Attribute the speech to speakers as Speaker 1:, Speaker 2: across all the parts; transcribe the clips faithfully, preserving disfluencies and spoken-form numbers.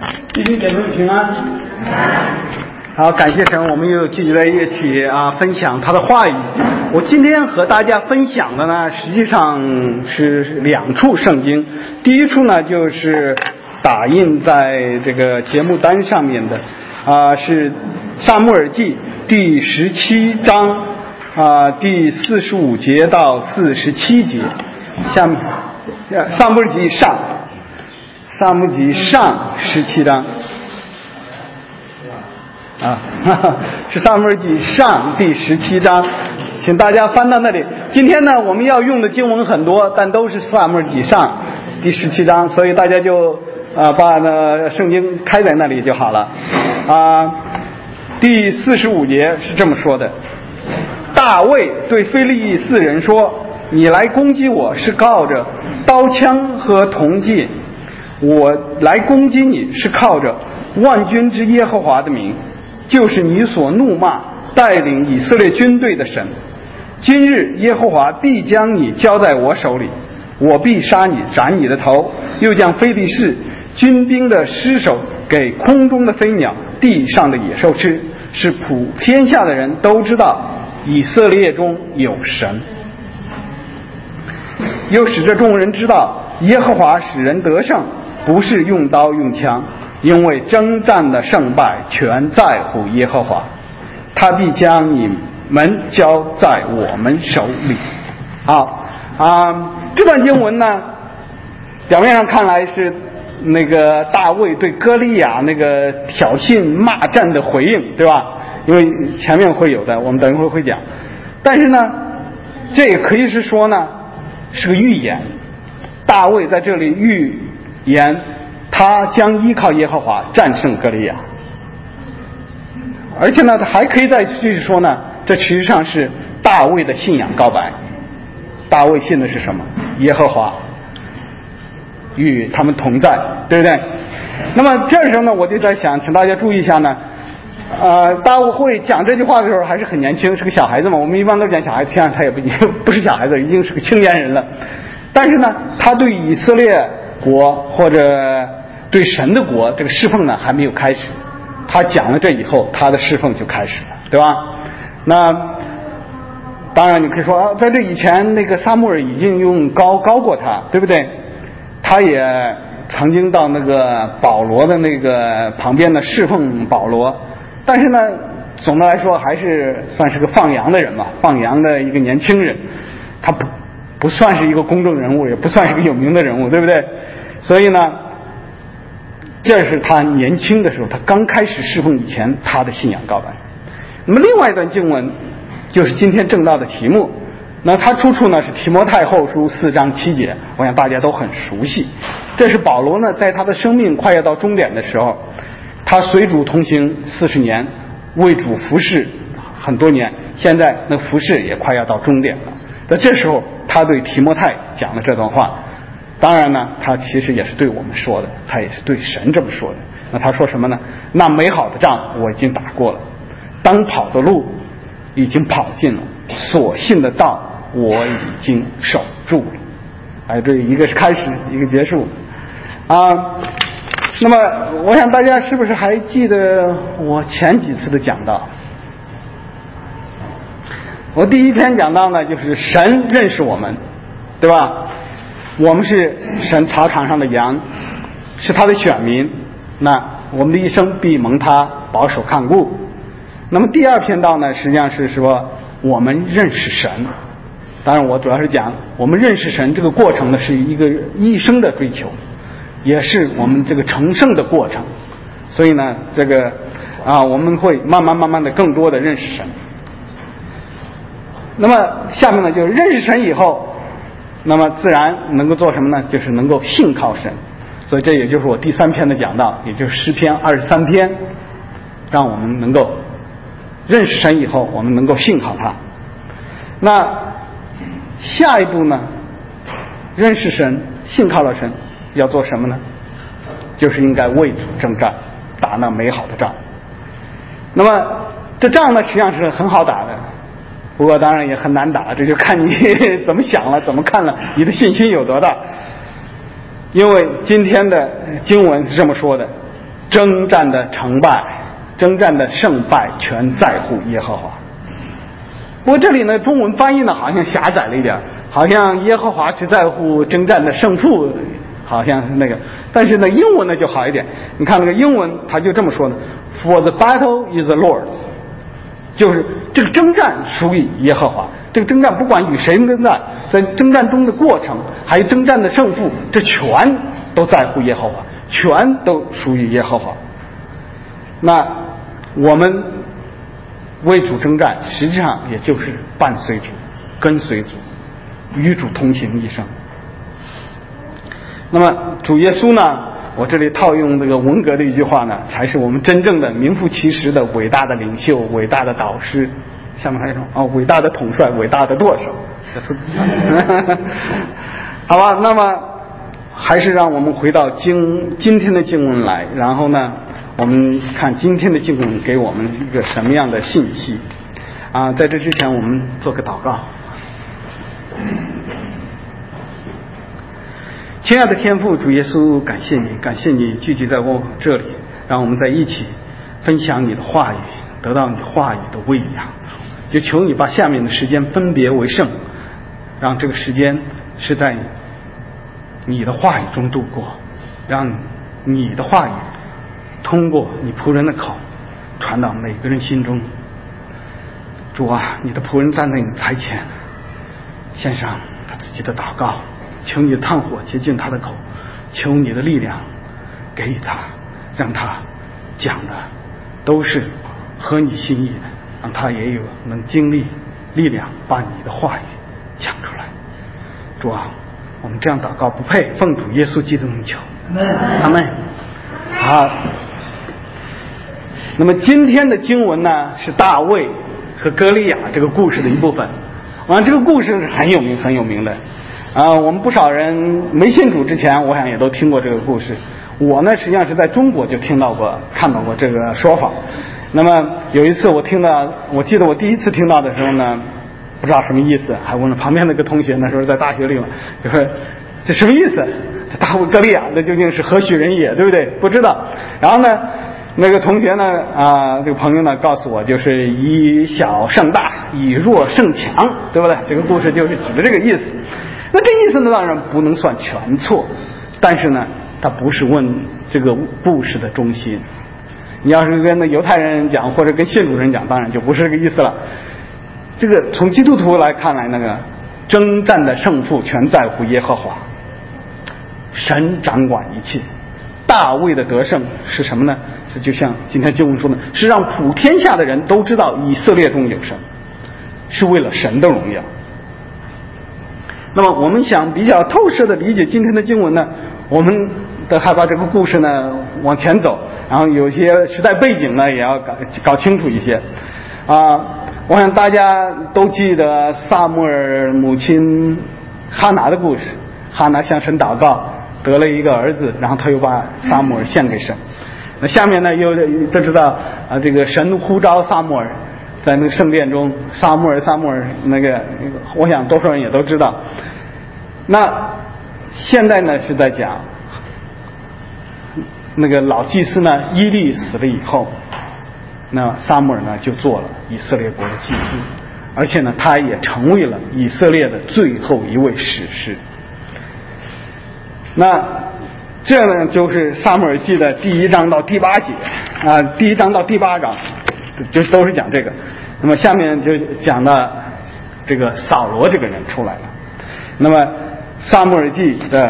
Speaker 1: 弟兄姐妹平安。好，感谢神，我们又聚集在一起啊，分享他的话语。我今天和大家分享的呢，实际上是两处圣经。第一处呢，就是打印在这个节目单上面的啊，是撒母耳记第十七章啊，第四十五节到四十七节。下面撒母耳记上，撒母耳记上十七章。啊，哈哈，是撒母耳记上第十七章，请大家翻到那里。今天呢，我们要用的经文很多，但都是撒母耳记上第十七章，所以大家就啊把呢圣经开在那里就好了。啊，第四十五节是这么说的：大卫对非利士人说：“你来攻击我是靠着刀枪和铜剑，我来攻击你是靠着万军之耶和华的名。”就是你所怒骂带领以色列军队的神。今日耶和华必将你交在我手里，我必杀你，斩你的头，又将非利士军兵的尸首给空中的飞鸟、地上的野兽吃，使普天下的人都知道以色列中有神。又使这众人知道耶和华使人得胜，不是用刀用枪，因为征战的胜败全在乎耶和华，他必将你们交在我们手里。好啊，这段经文呢，表面上看来是那个大卫对歌利亚那个挑衅骂战的回应，对吧？因为前面会有的，我们等一会儿会讲。但是呢，这也可以是说呢，是个预言。大卫在这里预言他将依靠耶和华战胜歌利亚，而且呢，他还可以再继续说呢，这实际上是大卫的信仰告白。大卫信的是什么？耶和华与他们同在，对不对？那么这时候呢，我就在想，请大家注意一下呢，呃，大卫讲这句话的时候还是很年轻，是个小孩子嘛。我们一般都讲小孩子，实际上他也不不是小孩子，已经是个青年人了。但是呢，他对以色列国或者对神的国这个侍奉呢还没有开始，他讲了这以后，他的侍奉就开始了，对吧？那当然你可以说，在这以前那个撒母耳已经用高高过他，对不对？他也曾经到那个保罗的那个旁边的侍奉保罗，但是呢，总的来说还是算是个放羊的人嘛，放羊的一个年轻人，他不不算是一个公众人物，也不算是个有名的人物，对不对？所以呢，这是他年轻的时候，他刚开始侍奉以前他的信仰告白。那么另外一段经文就是今天正道的题目，那它出处呢是提摩太后书四章七节，我想大家都很熟悉。这是保罗呢在他的生命快要到终点的时候，他随主同行四十年，为主服侍很多年，现在那服侍也快要到终点了。那这时候他对提摩太讲了这段话，当然呢他其实也是对我们说的，他也是对神这么说的。那他说什么呢？那美好的仗我已经打过了，当跑的路已经跑尽了，所信的道我已经守住了。哎，这一个是开始，一个结束啊。那么我想大家是不是还记得我前几次的讲道？我第一篇讲到呢，就是神认识我们，对吧？我们是神草场上的羊，是他的选民，那我们的一生必蒙他保守看顾。那么第二篇道呢，实际上是说我们认识神。当然我主要是讲我们认识神这个过程呢，是一个一生的追求，也是我们这个成圣的过程。所以呢，这个啊，我们会慢慢慢慢的更多的认识神。那么下面呢，就是认识神以后，那么自然能够做什么呢？就是能够信靠神。所以这也就是我第三篇的讲道，也就是诗篇二十三篇，让我们能够认识神以后，我们能够信靠他。那下一步呢，认识神，信靠了神，要做什么呢？就是应该为主征战，打那美好的仗。那么这仗呢，实际上是很好打的，不过当然也很难打，这就看你怎么想了，怎么看了，你的信心有多大。因为今天的经文是这么说的： 征战的成败，征战的胜败全在乎耶和华。不过这里呢，中文翻译呢好像狭窄了一点，好像耶和华只在乎征战的胜负，好像是那个。但是呢，英文呢就好一点。你看那个英文，他就这么说呢 ：For the battle is the Lord's， 就是这个征战属于耶和华。这个征战不管与谁征战，在征战中的过程，还有征战的胜负，这全都在乎耶和华，全都属于耶和华。那我们为主征战，实际上也就是伴随主、跟随主、与主同行一生。那么主耶稣呢，我这里套用这个文革的一句话呢，才是我们真正的名副其实的伟大的领袖、伟大的导师。下面还有什么？哦，伟大的统帅、伟大的舵手，这是好吧？那么还是让我们回到经今天的经文来，然后呢，我们看今天的经文给我们一个什么样的信息啊？在这之前，我们做个祷告。亲爱的天父，主耶稣，感谢你，感谢你聚集在我这里，让我们在一起分享你的话语，得到你话语的喂养。就求你把下面的时间分别为圣，让这个时间是在你的话语中度过，让你的话语通过你仆人的口传到每个人心中。主啊，你的仆人站在你台前，献上他自己的祷告，求你的炭火接近他的口，求你的力量给予他，让他讲的都是合你心意的，让他也有能经历力量把你的话语讲出来。主啊，我们这样祷告不配，奉主耶稣基督名求，阿们。好，那么今天的经文呢，是大卫和歌利亚这个故事的一部分。啊，这个故事是很有名很有名的啊，我们不少人没信主之前，我想也都听过这个故事。我呢，实际上是在中国就听到过、看到过这个说法。那么有一次我听到，我记得我第一次听到的时候呢，不知道什么意思，还问了旁边那个同学，那时候在大学里嘛，就说这什么意思？这大卫歌利亚那究竟是何许人也，对不对？不知道。然后呢，那个同学呢，啊，这个朋友呢，告诉我，就是以小胜大，以弱胜强，对不对？这个故事就是指的这个意思。那这意思呢，当然不能算全错，但是呢，它不是问这个故事的中心。你要是跟那犹太人讲，或者跟信主人讲，当然就不是这个意思了。这个从基督徒来看来，那个征战的胜负全在乎耶和华，神掌管一切。大卫的得胜是什么呢？是就像今天经文说的，是让普天下的人都知道以色列中有神，是为了神的荣耀。那么我们想比较透彻的理解今天的经文呢，我们得害怕这个故事呢往前走，然后有些时代背景呢也要搞搞清楚一些啊。我想大家都记得撒母耳母亲哈拿的故事，哈拿向神祷告，得了一个儿子，然后他又把撒母耳献给神。那下面呢又都知道啊，这个神呼召撒母耳，在那个圣殿中，撒母耳撒母耳那个，我想多数人也都知道。那现在呢是在讲那个老祭司呢伊利死了以后，那撒母耳呢就做了以色列国的祭司，而且呢他也成为了以色列的最后一位史诗。那这呢就是撒母耳记的第一章到第八节啊，第一章到第八章就都是讲这个。那么下面就讲到这个扫罗这个人出来了。那么撒母耳记的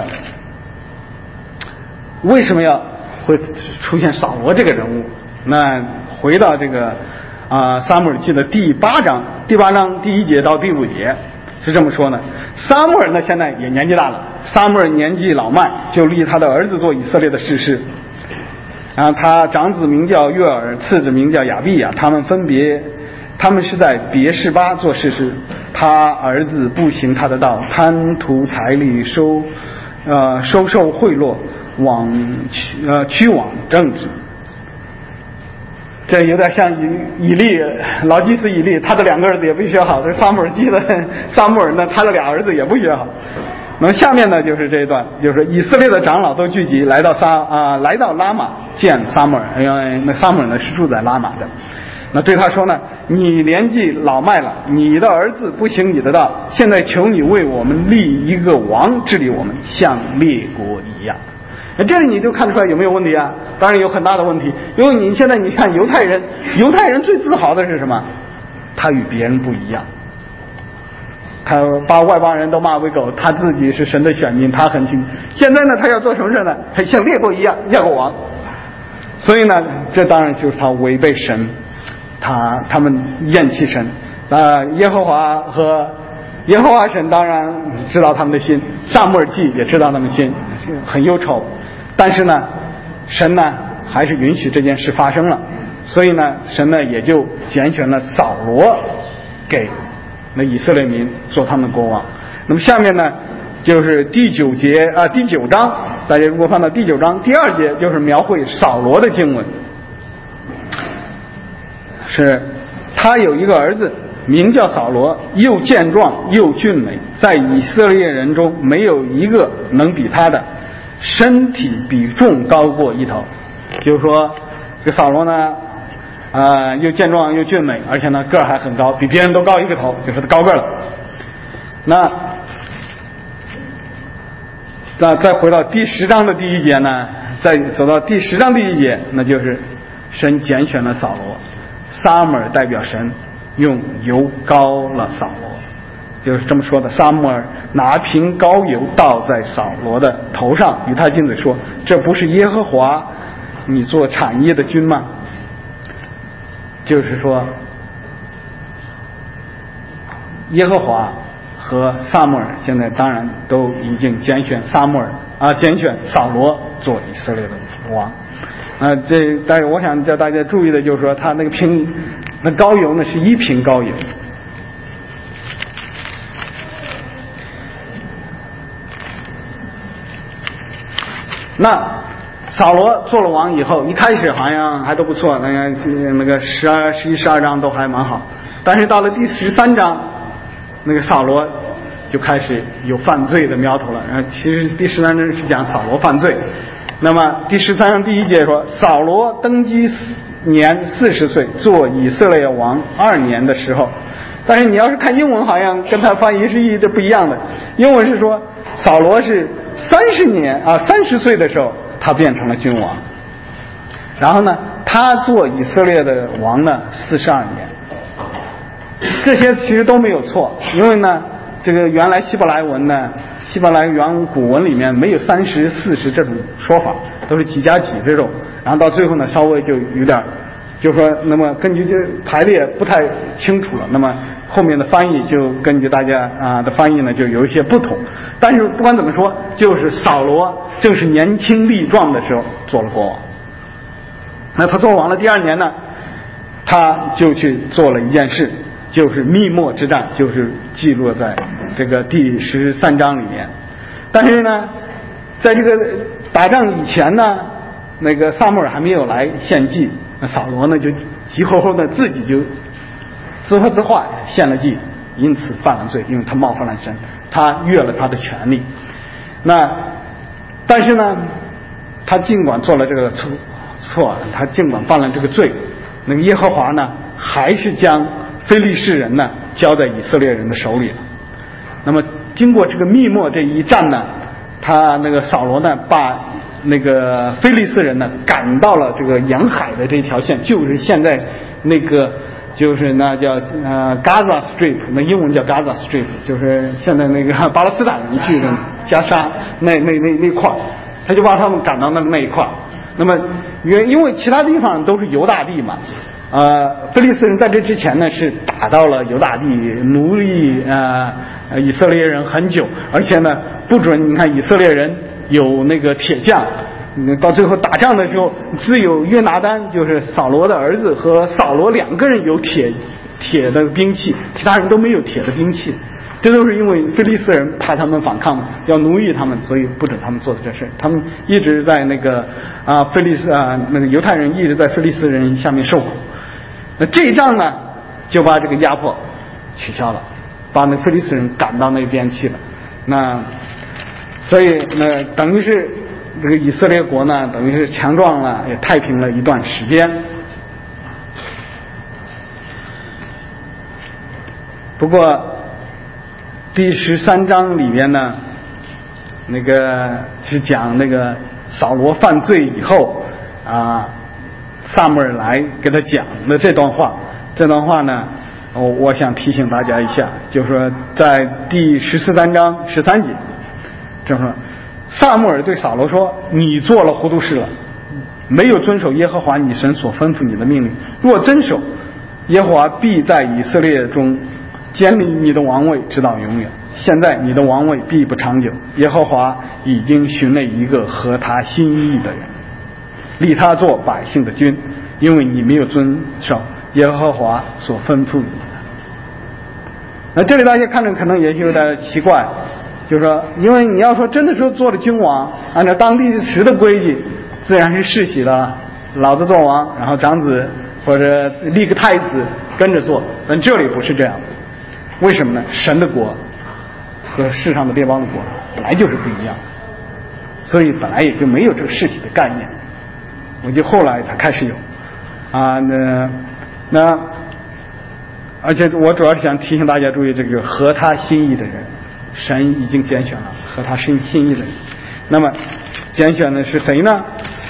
Speaker 1: 为什么要会出现扫罗这个人物？那回到这个啊撒母耳记的第八章，第八章第一节到第五节是这么说呢。撒母耳呢现在也年纪大了，撒母耳年纪老迈，就立他的儿子做以色列的士师。然后他长子名叫约尔，次子名叫亚比亚，他们分别他们是在别是巴做士师。他儿子不行他的道，贪图财力，收呃收受贿赂，往呃屈枉正直。这有点像以以利老祭司以利，他的两个儿子也不学好。这撒母耳记的撒母耳呢，他的俩儿子也不学好那么下面呢就是这一段，就是以色列的长老都聚集来到撒啊、呃、来到拉玛见撒母耳，因为那撒母耳呢是住在拉玛的。那对他说呢，你年纪老迈了，你的儿子不行你的道，现在求你为我们立一个王治理我们，像列国一样。那这里你就看出来有没有问题啊？当然有很大的问题，因为你现在你看犹太人，犹太人最自豪的是什么？他与别人不一样，他把外邦人都骂为狗，他自己是神的选民，他很清。现在呢，他要做什么事呢？他像列国一样要个王，所以呢，这当然就是他违背神，他他们厌弃神。啊，耶和华和耶和华神当然知道他们的心，撒母耳记也知道他们心，很忧愁。但是呢，神呢还是允许这件事发生了，所以呢，神呢也就拣选了扫罗给那以色列民做他们的国王。那么下面呢就是第九节啊，第九章，大家如果翻到第九章第二节，就是描绘扫罗的经文，是他有一个儿子名叫扫罗，又健壮又俊美，在以色列人中没有一个能比他的，身体比众高过一头。就是说这个扫罗呢啊、呃，又健壮又俊美，而且呢个儿还很高，比别人都高一个头，就是他高个了。那那再回到第十章的第一节呢，再走到第十章第一节，那就是神拣选了扫罗，撒母耳代表神用油膏了扫罗，就是这么说的。撒母耳拿瓶膏油倒在扫罗的头上，与他亲嘴说：“这不是耶和华你做产业的君吗？”就是说，耶和华和撒母耳现在当然都已经拣选撒母耳啊，拣选扫罗做以色列的王。啊，这但是我想叫大家注意的就是说，他那个瓶那膏油呢是一瓶膏油。那扫罗做了王以后，一开始好像还都不错，那个那个十二、十一、十二章都还蛮好。但是到了第十三章，那个扫罗就开始有犯罪的苗头了。然后其实第十三章是讲扫罗犯罪。那么第十三章第一节说，扫罗登基年四十岁，做以色列王二年的时候。但是你要是看英文，好像跟他翻译是一的不一样的。英文是说，扫罗是三十年啊，三十岁的时候。他变成了君王，然后呢，他做以色列的王呢四十二年，这些其实都没有错，因为呢，这个原来希伯来文呢，希伯来原古文里面没有三十、四十这种说法，都是几加几这种，然后到最后呢，稍微就有点，就是说，那么根据这排列不太清楚了，那么后面的翻译就根据大家啊的翻译呢，就有一些不同。但是不管怎么说，就是扫罗正是年轻力壮的时候做了国王。那他做王了第二年呢，他就去做了一件事，就是密墨之战，就是记录在这个第十三章里面。但是呢，在这个打仗以前呢，那个撒母耳还没有来献祭，那扫罗呢就急吼吼的自己就自说自话献了祭，因此犯了罪，因为他冒犯了神，他越了他的权利。那但是呢，他尽管做了这个错错，他尽管犯了这个罪，那个耶和华呢，还是将非利士人呢交在以色列人的手里了。那么经过这个密墨这一战呢，他那个扫罗呢，把那个非利士人呢赶到了这个沿海的这条线，就是现在那个就是那叫呃 Gaza Strip， 那英文叫 Gaza Strip， 就是现在那个巴勒斯坦人去的加沙那那那那块，他就把他们赶到那那一块。那么原因为其他地方都是犹大地嘛，呃，非利士人在这之前呢是打到了犹大地，奴役呃以色列人很久，而且呢不准你看以色列人有那个铁匠。到最后打仗的时候，只有约拿单，就是扫罗的儿子和扫罗两个人有铁铁的兵器，其他人都没有铁的兵器。这都是因为非利士人怕他们反抗，要奴役他们，所以不准他们做的这事。他们一直在那个啊非利士啊那个犹太人一直在非利士人下面受苦。那这一仗呢，就把这个压迫取消了，把那非利士人赶到那边去了。那所以呢，等于是这个以色列国呢，等于是强壮了，也太平了一段时间。不过第十三章里边呢，那个是讲那个扫罗犯罪以后啊，撒母耳来给他讲的这段话。这段话呢，我我想提醒大家一下，就是说在第十三章十三节，这么说，撒母耳对扫罗说：“你做了糊涂事了，没有遵守耶和华你神所吩咐你的命令。若遵守，耶和华必在以色列中建立你的王位，直到永远。现在你的王位必不长久，耶和华已经寻了一个合他心意的人，立他做百姓的君，因为你没有遵守耶和华所吩咐你的。”那这里大家看着可能也有点奇怪，就是说，因为你要说真的说做了君王，按照当地时的规矩，自然是世袭了，老子做王，然后长子或者立个太子跟着做。但这里不是这样的，为什么呢？神的国和世上的列邦的国本来就是不一样，所以本来也就没有这个世袭的概念，我就后来才开始有啊。那那而且我主要是想提醒大家注意，这个合他心意的人，神已经拣选了合他心心意的人。那么拣选的是谁呢？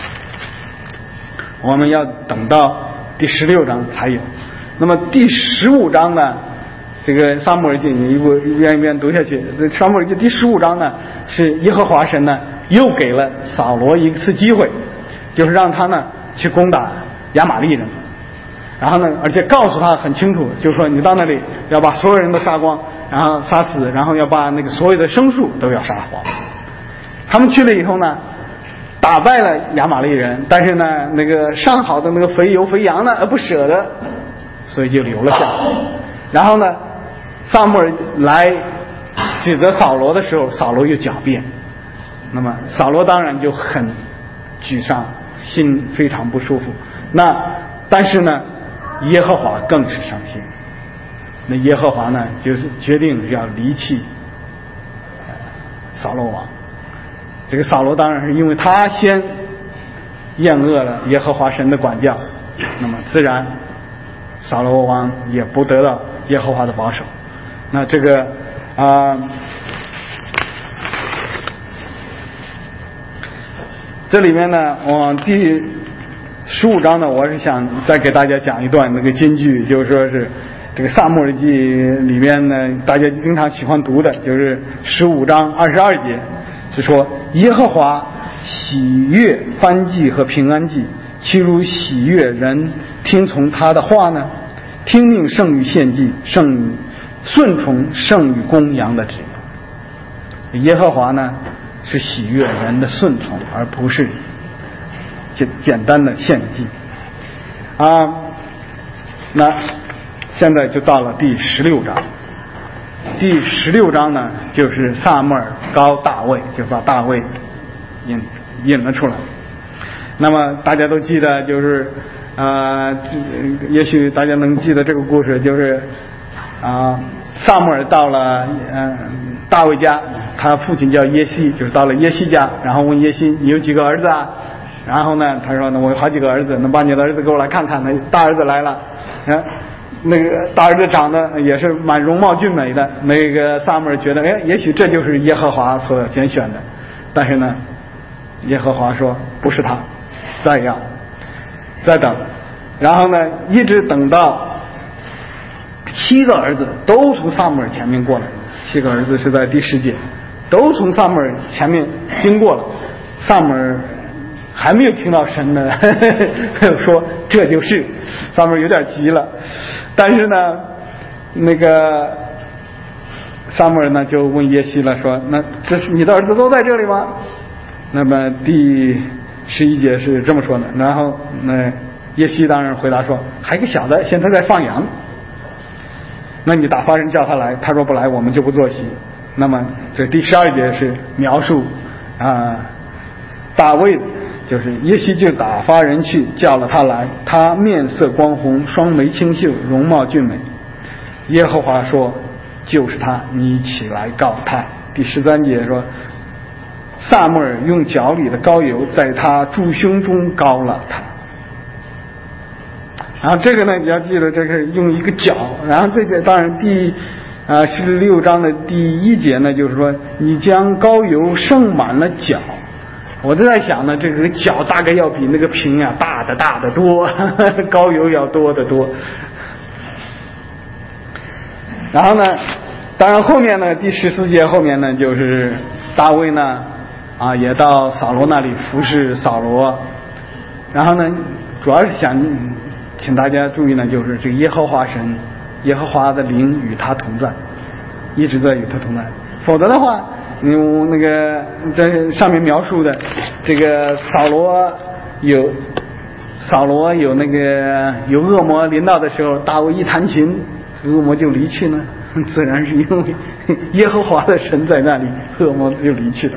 Speaker 1: 我们要等到第十六章才有。那么第十五章呢，这个撒母耳记一步一遍一遍读下去，撒母耳记第十五章呢，是耶和华神呢又给了扫罗一次机会，就是让他呢去攻打亚玛力人，然后呢而且告诉他很清楚，就是说你到那里要把所有人都杀光，然后杀死，然后要把那个所有的牲畜都要杀光。他们去了以后呢，打败了亚玛力人，但是呢那个上好的那个肥油肥羊呢不舍得，所以就留了下来。然后呢撒母耳来指责扫罗的时候，扫罗又狡辩，那么扫罗当然就很沮丧，心非常不舒服。那但是呢耶和华更是伤心，那耶和华呢就是决定要离弃扫罗王。这个扫罗当然是因为他先厌恶了耶和华神的管教，那么自然扫罗王也不得到耶和华的保守。那这个啊、呃，这里面呢，我第十五章呢，我是想再给大家讲一段那个金句，就是说是这个撒母耳记里面呢，大家经常喜欢读的，就是十五章二十二节，是说耶和华喜悦燔祭和平安祭，岂如喜悦人听从他的话呢？听命胜于献祭，胜于顺从胜于公羊的旨意。耶和华呢是喜悦人的顺从，而不是简简单的献祭啊。那现在就到了第十六章，第十六章呢就是撒母耳膏大卫，就把大卫引引了出来。那么大家都记得，就是啊、呃，也许大家能记得这个故事，就是啊，撒母耳到了嗯、呃、大卫家，他父亲叫耶西，就是到了耶西家，然后问耶西你有几个儿子啊？然后呢他说呢我有好几个儿子，能把你的儿子给我来看看。那大儿子来了，啊，那个大儿子长得也是蛮容貌俊美的，那个撒母耳觉得哎，也许这就是耶和华所拣选的，但是呢耶和华说不是他，再要再等，然后呢一直等到七个儿子都从撒母耳前面过来，七个儿子是在第十节，都从撒母耳前面经过了，撒母耳还没有听到神呢呵呵说这就是，撒母耳有点急了。但是呢那个撒母耳呢就问耶西了，说那这是你的儿子都在这里吗？那么第十一节是这么说的，然后那耶西当然回答说还有个小的现在在放羊，那你打发人叫他来，他说不来我们就不坐席。那么这第十二节是描述啊、呃、大卫，就是耶西就打发人去叫了他来，他面色光红，双眉清秀，容貌俊美。耶和华说就是他，你起来告他。第十三节说撒母耳用脚里的膏油在他柱胸中膏了他。然后这个呢，你要记得，这个用一个脚。然后这个当然第啊十六章的第一节呢，就是说你将膏油盛满了脚。我就在想呢，这个脚大概要比那个瓶啊大的大的多，膏油要多得多。然后呢，当然后面呢，第十四节后面呢，就是大卫呢啊也到扫罗那里服侍扫罗。然后呢，主要是想请大家注意呢，就是这个耶和华神，耶和华的灵与他同在，一直在与他同在。否则的话，你那个在上面描述的这个扫罗有扫罗有那个有恶魔临到的时候，大卫一弹琴，恶魔就离去呢，自然是因为耶和华的神在那里，恶魔就离去了。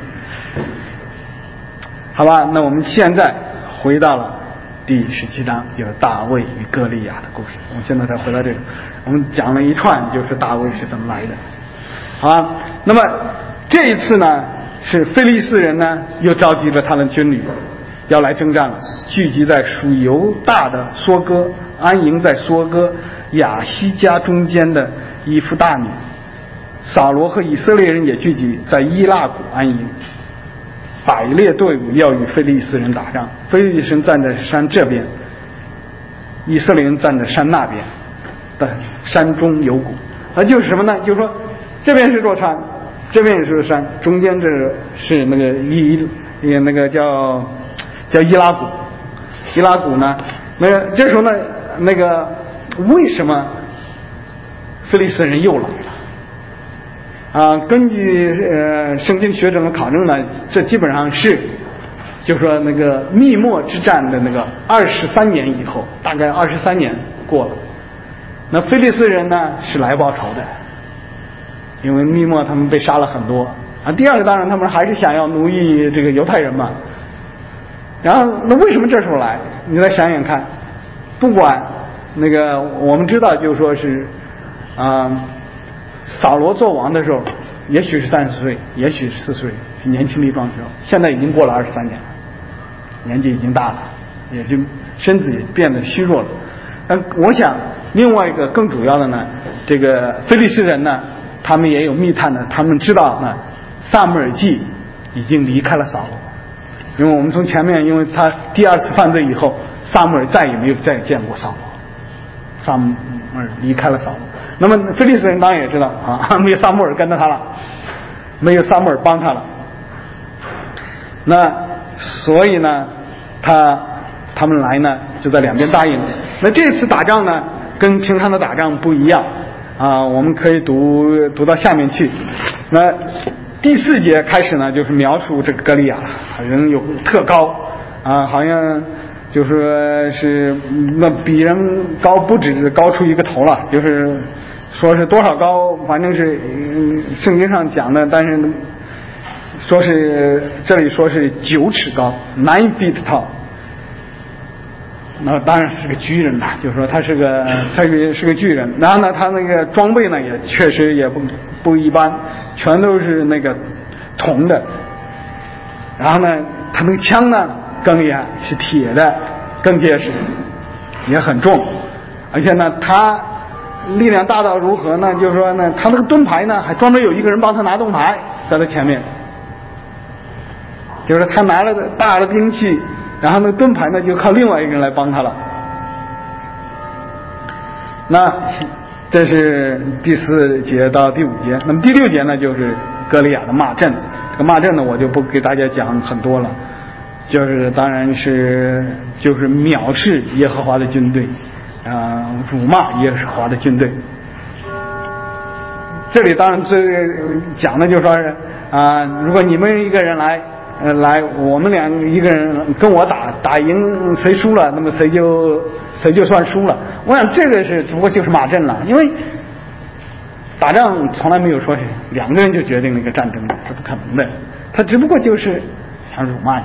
Speaker 1: 好吧，那我们现在回到了第十七章，就是大卫与歌利亚的故事。我们现在才回到这个，我们讲了一串，就是大卫是怎么来的。好吧，那么这一次呢，是非利士人呢又召集了他的军旅，要来征战了，聚集在属犹大的梭哥，安营在梭哥亚西家中间的以弗大米。扫罗和以色列人也聚集在伊拉谷安营，百列队伍要与非利士人打仗。非利士人站在山这边，以色列人站在山那边的山中有谷。那就是什么呢？就是说这边是座山，这边也是座山，中间这是那个伊那个叫叫伊拉谷。伊拉谷呢，那个这时候呢，那个为什么非利士人又来了？啊，根据呃圣经学者的考证呢，这基本上是，就是说那个密墨之战的那个二十三年以后，大概二十三年过了，那非利士人呢是来报仇的，因为密墨他们被杀了很多啊。第二个当然他们还是想要奴役这个犹太人嘛。然后那为什么这时候来？你再想想看，不管那个我们知道就是说是啊。呃扫罗做王的时候，也许是三十岁，也许是四岁，是年轻力壮的时候。现在已经过了二十三年了，年纪已经大了，也就身子也变得虚弱了。但我想，另外一个更主要的呢，这个非利士人呢，他们也有密探的，他们知道呢，撒母耳记已经离开了扫罗，因为我们从前面，因为他第二次犯罪以后，撒母耳再也没有再见过扫罗，撒母耳离开了扫罗。那么非利士人当然也知道啊，没有撒母耳跟着他了，没有撒母耳帮他了。那所以呢，他他们来呢就在两边答应。那这次打仗呢，跟平常的打仗不一样啊，我们可以读读到下面去。那第四节开始呢，就是描述这个歌利亚人有特高啊，好像。就说是那比人高不止高出一个头了，就是说是多少高，反正是、嗯、圣经上讲的，但是说是这里说是九尺高 ，nine feet tall。那当然是个巨人了，就是说他是个他是是个巨人。然后呢，他那个装备呢也确实也不不一般，全都是那个铜的。然后呢，他那个枪呢。更厉害，是铁的，更结实，也很重，而且呢，他力量大到如何呢？就是说呢，他那个盾牌呢，还专门有一个人帮他拿盾牌，在他前面，就是他拿了大的兵器，然后那个盾牌呢，就靠另外一个人来帮他了。那这是第四节到第五节，那么第六节呢，就是歌利亚的骂阵。这个骂阵呢，我就不给大家讲很多了。就是当然是就是藐视耶和华的军队啊、呃，辱骂耶和华的军队。这里当然最讲的就是说是啊、呃，如果你们一个人来呃来，我们两一个人跟我打，打赢谁输了，那么谁就谁就算输了。我想这个是只不过就是骂阵了，因为打仗从来没有说是两个人就决定了一个战争的，是不可能的。他只不过就是想辱骂你。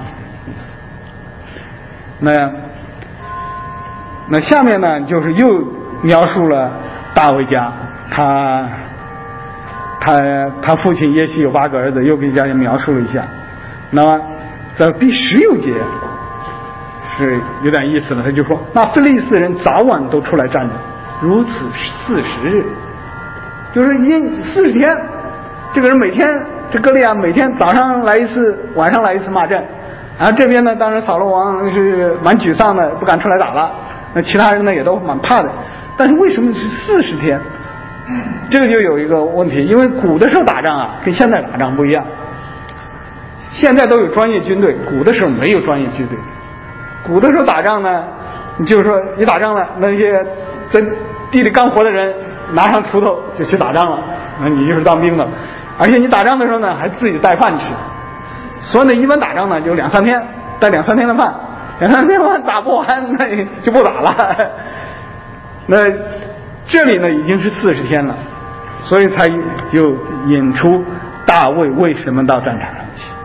Speaker 1: 那那下面呢，就是又描述了大卫家，他他他父亲耶西有八个儿子，又给大家描述了一下。 那么在第十六节是有点意思了，他就说那非利士人早晚都出来战争，如此四十日，就是已经四十天，这个人每天这歌利亚每天早上来一次，晚上来一次骂阵。然后这边呢，当然扫罗王是蛮沮丧的，不敢出来打了。那其他人呢也都蛮怕的。但是为什么是四十天？这个就有一个问题，因为古的时候打仗啊，跟现在打仗不一样。现在都有专业军队，古的时候没有专业军队。古的时候打仗呢，你就是说一打仗了，那些在地里干活的人拿上锄头就去打仗了，那你就是当兵的。而且你打仗的时候呢，还自己带饭吃。所以呢，一般打仗呢就两三天，带两三天的饭，两三天饭打不完，那就不打了。那这里呢已经是四十天了，所以才就引出大卫为什么到战场上去。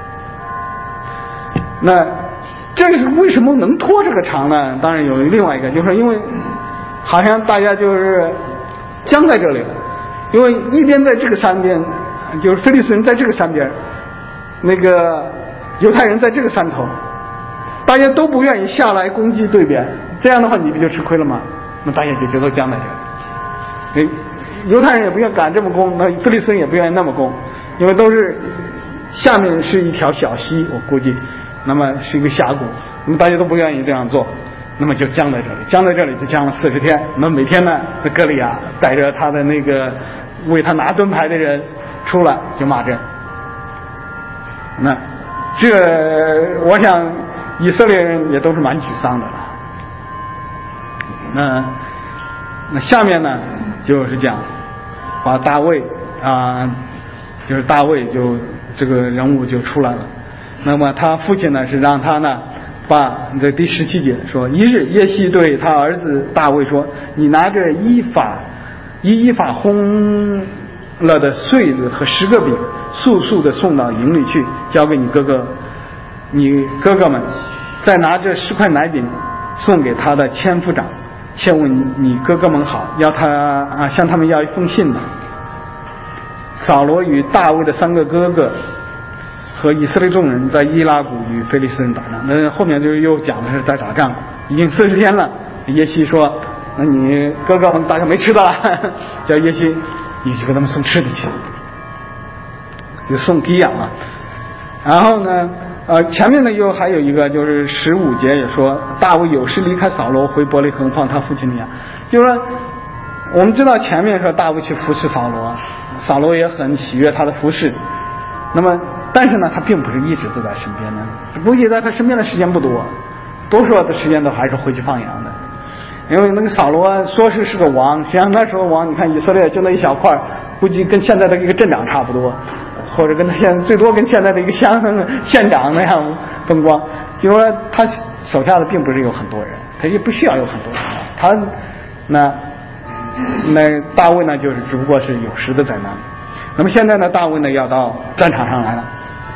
Speaker 1: 那这是为什么能拖这个长呢？当然有另外一个，就是因为好像大家就是僵在这里了，因为一边在这个山边，就是非利士人在这个山边，那个犹太人在这个山头，大家都不愿意下来攻击对边，这样的话你不就吃亏了吗？那大家就觉得僵在这里。犹太人也不愿敢这么攻，那非利士人也不愿意那么攻，因为都是下面是一条小溪，我估计那么是一个峡谷，那么大家都不愿意这样做，那么就僵在这里，僵在这里就僵了四十天。那么每天呢，这歌利亚带着他的那个为他拿盾牌的人出来就骂阵。那这我想以色列人也都是蛮沮丧的了。那那下面呢就是讲把大卫啊、呃，就是大卫就这个人物就出来了。那么他父亲呢是让他呢把这第十七节说，一日耶西对他儿子大卫说，你拿着依法一依法烘了的穗子和十个饼，速速的送到营里去，交给你哥哥你哥哥们，再拿着十块奶饼送给他的千夫长，切问你哥哥们好，要他啊向他们要一封信的。扫罗与大卫的三个哥哥和以色列众人在伊拉谷与非利士人打仗。那后面就又讲的是在打仗，已经四十天了。耶西说，那你哥哥们大家没吃的了，叫耶西你去给他们送吃的去，就送给养了。然后呢呃，前面呢又还有一个就是十五节也说，大卫有时离开扫罗回伯利恒放他父亲的羊。就是说我们知道前面说大卫去服侍扫罗，扫罗也很喜悦他的服侍，那么但是呢他并不是一直都在身边的，估计在他身边的时间不多，多数的时间都还是回去放羊的。因为那个扫罗说是是个王，实际上那时候王你看以色列就那一小块，估计跟现在的一个镇长差不多，或者跟他现在最多跟现在的一个乡县长那样风光。就说他手下的并不是有很多人，他也不需要有很多人，他那那大卫呢就是只不过是有时的在那里。那么现在呢大卫呢要到战场上来了。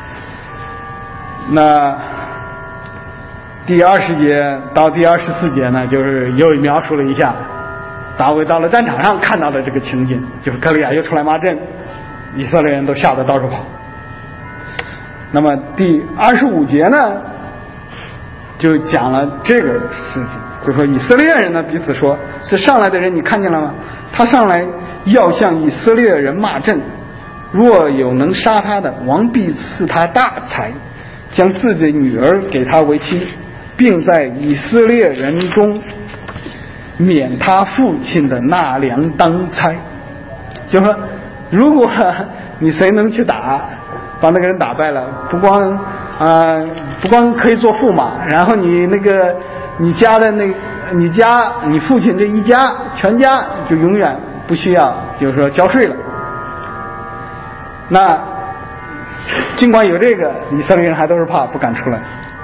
Speaker 1: 那第二十节到第二十四节呢就是又描述了一下大卫到了战场上看到的这个情景，就是歌利亚又出来骂阵，以色列人都吓得到处跑。那么第二十五节呢就讲了这个事情，就说以色列人呢彼此说，这上来的人你看见了吗？他上来要向以色列人骂阵，若有能杀他的，王必赐他大财，将自己的女儿给他为妻，并在以色列人中免他父亲的纳粮当差。就说如果你谁能去打把那个人打败了，不光啊、呃、不光可以做驸马，然后你那个你家的那你家你父亲这一家全家就永远不需要就是说交税了。那尽管有这个，以色列人还都是怕不敢出来。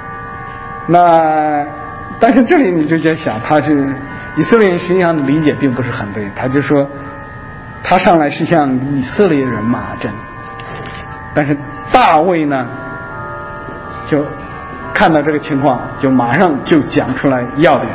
Speaker 1: 那但是这里你就在想，他是以色列人实际上理解并不是很对，他就说他上来是向以色列人骂阵，但是大卫呢就看到这个情况，就马上就讲出来要点，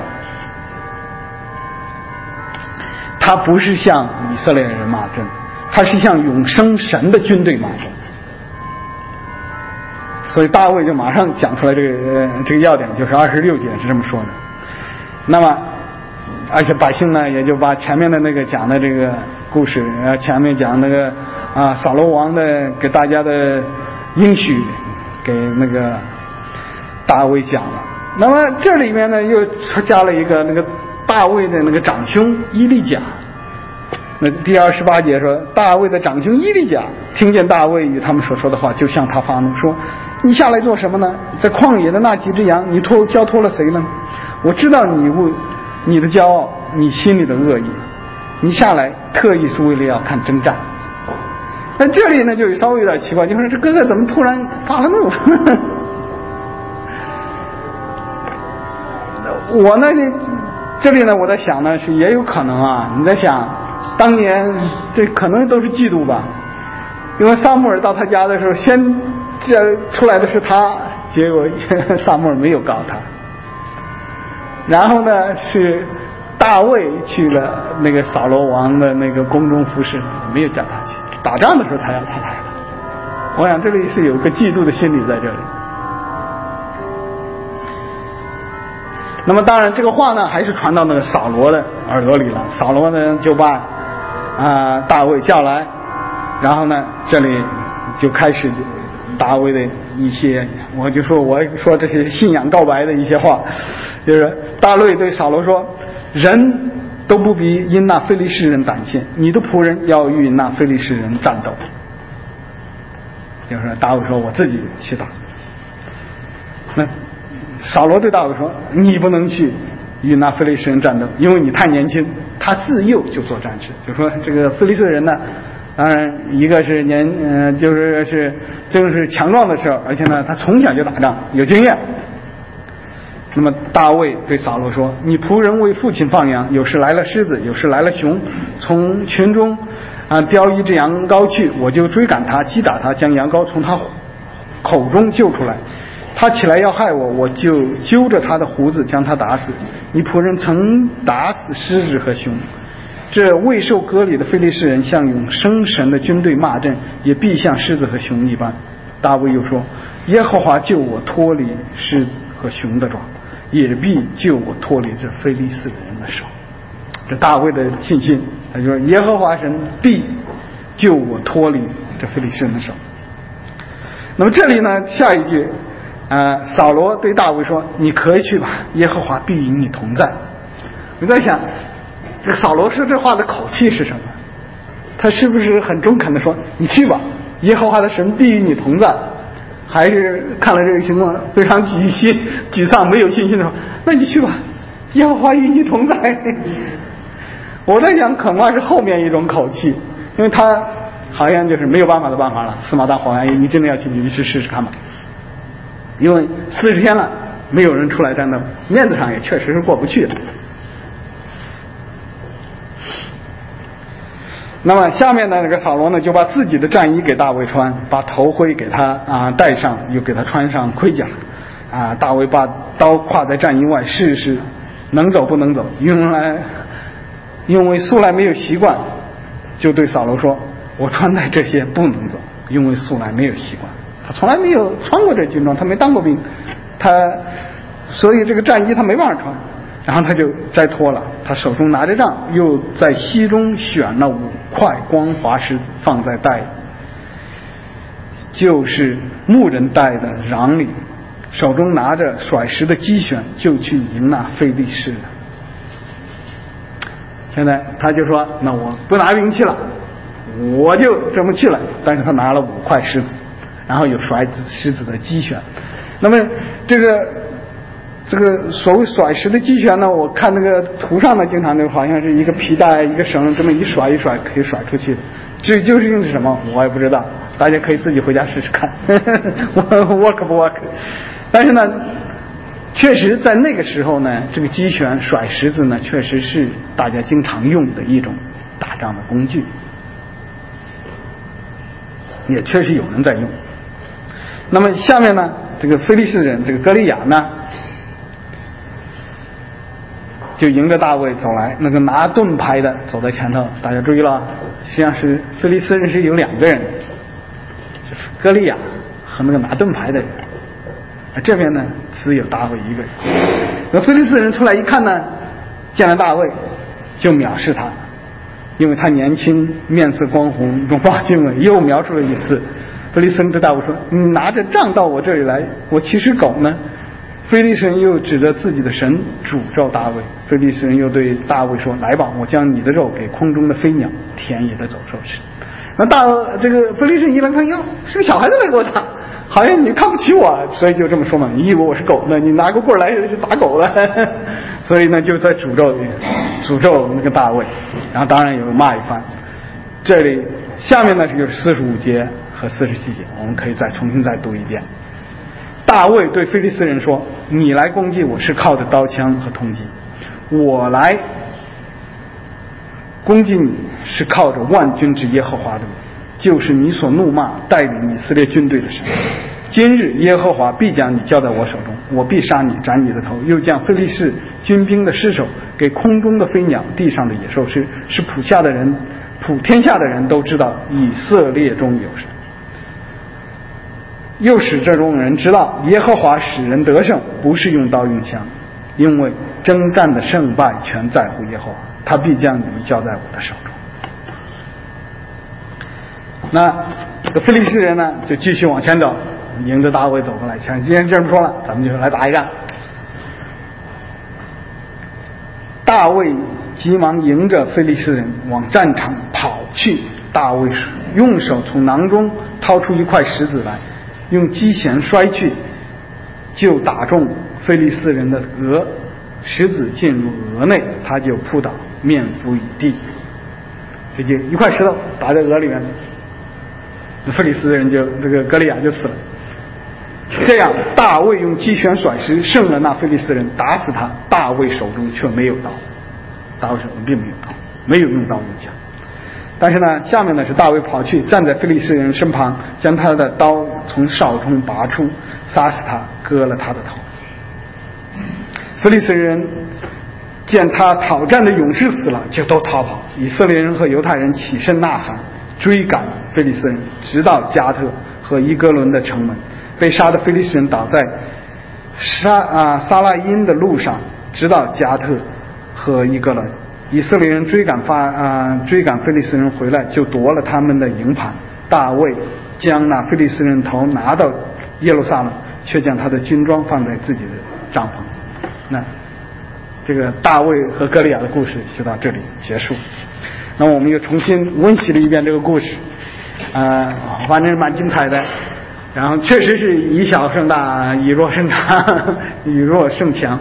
Speaker 1: 他不是向以色列人骂阵，他是向永生神的军队骂阵。 所以大卫就马上讲出来这个、呃、这个要点，就是二十六节是这么说的。那么而且百姓呢也就把前面的那个讲的这个故事，呃前面讲那个啊扫罗王的给大家的应许给那个大卫讲了。那么这里面呢又加了一个那个大卫的那个长兄伊利甲。那第二十八节说，大卫的长兄伊利甲听见大卫与他们所说的话，就向他发怒说，你下来做什么呢？在旷野的那几只羊你托交托了谁呢？我知道你为你的骄傲，你心里的恶意，你下来特意是为了要看征战。那这里呢就稍微有点奇怪，就是这哥哥怎么突然发了怒？我呢这里呢我在想呢是也有可能啊，你在想当年这可能都是嫉妒吧，因为撒母耳到他家的时候先这出来的是他，结果撒母耳没有告他，然后呢是大卫去了那个扫罗王的那个宫中服侍，没有叫他去，打仗的时候他要他来了。我想这里是有个嫉妒的心理在这里。那么当然这个话呢还是传到那个扫罗的耳朵里了，扫罗呢就把啊、呃、大卫叫来，然后呢这里就开始大卫的一些，我就说我说这些信仰告白的一些话，就是大卫对扫罗说，人都不比因那非利士人胆怯，你的仆人要与那非利士人战斗。就是大卫说我自己去打。那扫罗对大卫说，你不能去与那非利士人战斗，因为你太年轻，他自幼就做战士。就说这个非利士人呢，当然一个是年呃就是是正是强壮的时候，而且呢他从小就打仗有经验。那么大卫对扫罗说，你仆人为父亲放羊，有时来了狮子，有时来了熊，从群中啊叼一只羊羔去，我就追赶他，击打他，将羊羔从他口中救出来，他起来要害我，我就揪着他的胡子将他打死。你仆人曾打死狮子和熊，这未受割礼的非利士人像用生神的军队骂阵，也必像狮子和熊一般。大卫又说，耶和华救我脱离狮子和熊的爪，也必救我脱离这非利士人的手。这大卫的信心，他就说耶和华神必救我脱离这非利士人的手。那么这里呢下一句呃，扫罗对大卫说，你可以去吧，耶和华必与你同在。我在想这个扫罗说这话的口气是什么，他是不是很中肯的说你去吧，耶和华的神必与你同在，还是看了这个情况非常沮心沮丧没有信心的说，那你去吧，耶和华与你同在。我在想恐怕是后面一种口气，因为他好像就是没有办法的办法了，司马大火焰，你真的要去你就去试试看吧，因为四十天了没有人出来战斗，面子上也确实是过不去的。那么下面呢那个扫罗呢就把自己的战衣给大卫穿，把头盔给他啊戴上，又给他穿上盔甲啊。大卫把刀挎在战衣外，试试能走不能走，因为因为素来没有习惯，就对扫罗说，我穿戴这些不能走，因为素来没有习惯，他从来没有穿过这军装，他没当过兵，他所以这个战衣他没办法穿。然后他就摘脱了，他手中拿着杖，又在溪中选了五块光滑石子放在袋子，就是牧人带的瓤里，手中拿着甩石的机旋，就去迎那非利士人。现在他就说，那我不拿兵器了，我就这么去了。但是他拿了五块石子，然后有甩石子的机旋。那么这个这个所谓甩石的机旋呢，我看那个图上呢经常就好像是一个皮带一个绳这么一甩一甩可以甩出去的，这究竟是什么我也不知道，大家可以自己回家试试看work 不 work。 但是呢确实在那个时候呢，这个机旋甩石子呢确实是大家经常用的一种打仗的工具，也确实有人在用。那么下面呢这个非利士人这个歌利亚呢就迎着大卫走来，那个拿盾牌的走在前头。大家注意了，实际上是非利士人是有两个人，歌利亚和那个拿盾牌的人。 这边呢只有大卫一个人。那非利士人出来一看呢，见了大卫就藐视他，因为他年轻，面色光红，容貌俊美。又描述了一次，非利士人对大卫说：“你拿着杖到我这里来，我岂是狗呢？”非利士人又指着自己的神诅咒大卫。非利士人又对大卫说：“来吧，我将你的肉给空中的飞鸟、田野的走兽吃。”那大这个非利士人一来看，哟，是个小孩子来给我打，好像你看不起我，所以就这么说嘛，你以为我是狗呢？你拿个棍来就打狗了。所以呢，就在诅咒诅咒那个大卫，然后当然有骂一番。这里下面呢就是四十五节和四十七节，我们可以再重新再读一遍。大卫对非利士人说：“你来攻击我是靠着刀枪和铜戟，我来攻击你是靠着万军之耶和华的名，就是你所怒骂带领以色列军队的神。今日耶和华必将你交在我手中，我必杀你，斩你的头，又将非利士军兵的尸首给空中的飞鸟、地上的野兽吃，使普下的人、普天下的人都知道以色列中有神。又使这众人知道耶和华使人得胜，不是用刀用枪，因为征战的胜败全在乎耶和华，他必将你们交在我的手中。”那这个非利士人呢，就继续往前走，迎着大卫走过来。像今天这么说了，咱们就来打一仗。大卫急忙迎着非利士人往战场跑去。大卫用手从囊中掏出一块石子来，用机弦摔去，就打中非利士人的额，石子进入额内，他就扑倒，面伏于地。这就一块石头打在额里面，非利士人就这个歌利亚就死了。这样大卫用机旋甩石胜了那非利士人，打死他。大卫手中却没有刀，大卫手中并没有刀，没有用刀用枪。但是呢，下面呢是大卫跑去站在非利士人身旁，将他的刀从鞘中拔出，杀死他，割了他的头。非利士人见他讨战的勇士死了，就都逃跑。以色列人和犹太人起身呐喊，追赶非利士人，直到加特和伊哥伦的城门。被杀的非利士人倒在沙啊撒拉因的路上，直到加特和伊哥伦。以色列人追赶发啊追赶非利士人回来，就夺了他们的营盘。大卫将那非利士人头拿到耶路撒冷，却将他的军装放在自己的帐篷。那这个大卫和歌利亚的故事就到这里结束。那么我们又重新温习了一遍这个故事，呃，反正蛮精彩的。然后确实是以小胜大，以弱胜强，以弱胜强。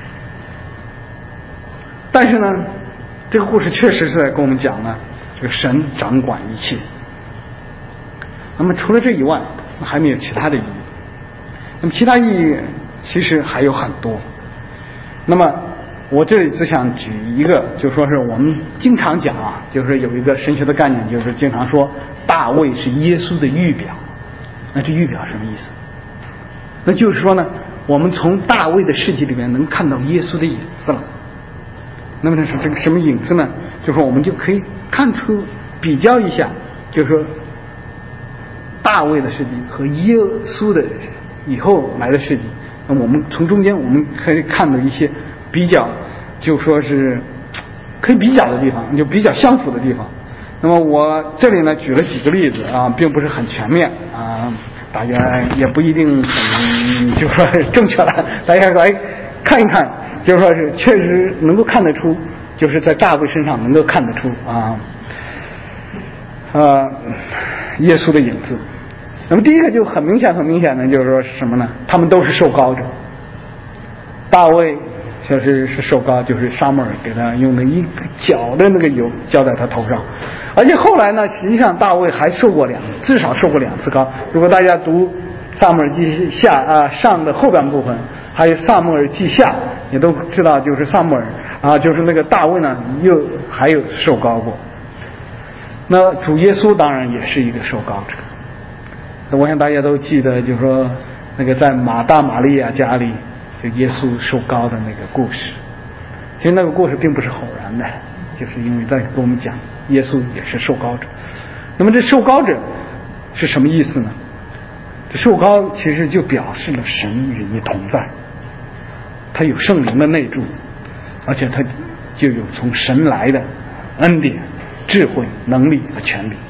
Speaker 1: 但是呢，这个故事确实是在跟我们讲呢，这个神掌管一切。那么除了这以外，还没有其他的意义。那么其他意义其实还有很多。那么我这里只想举一个，就说是我们经常讲啊，就是有一个神学的概念，就是经常说大卫是耶稣的预表。那这预表什么意思？那就是说呢，我们从大卫的事迹里面能看到耶稣的影子了。那么呢是这个什么影子呢？就是说我们就可以看出比较一下，就是说大卫的事迹和耶稣的以后来的事迹。那么我们从中间我们可以看到一些比较，就说是可以比较的地方，就比较相符的地方。那么我这里呢举了几个例子啊，并不是很全面啊，大家也不一定很就说是正确了，大家来看一看，就是说是确实能够看得出，就是在大卫身上能够看得出啊呃耶稣的影子。那么第一个就很明显很明显的就是说是什么呢？他们都是受膏者。大卫确实是受膏，就是撒母耳给他用了一个脚的那个油浇在他头上，而且后来呢，实际上大卫还受过两，至少受过两次膏。如果大家读撒母耳记下啊上的后半部分，还有撒母耳记下，也都知道，就是撒母耳啊，就是那个大卫呢，又还有受膏过。那主耶稣当然也是一个受膏者。那我想大家都记得，就是说那个在马大玛利亚家里。就耶稣受膏的那个故事，其实那个故事并不是偶然的，就是因为在跟我们讲耶稣也是受膏者。那么这受膏者是什么意思呢？ 这受膏其实就表示了神与你同在，他有圣灵的内住，而且他就有从神来的恩典、智慧、能力和权利。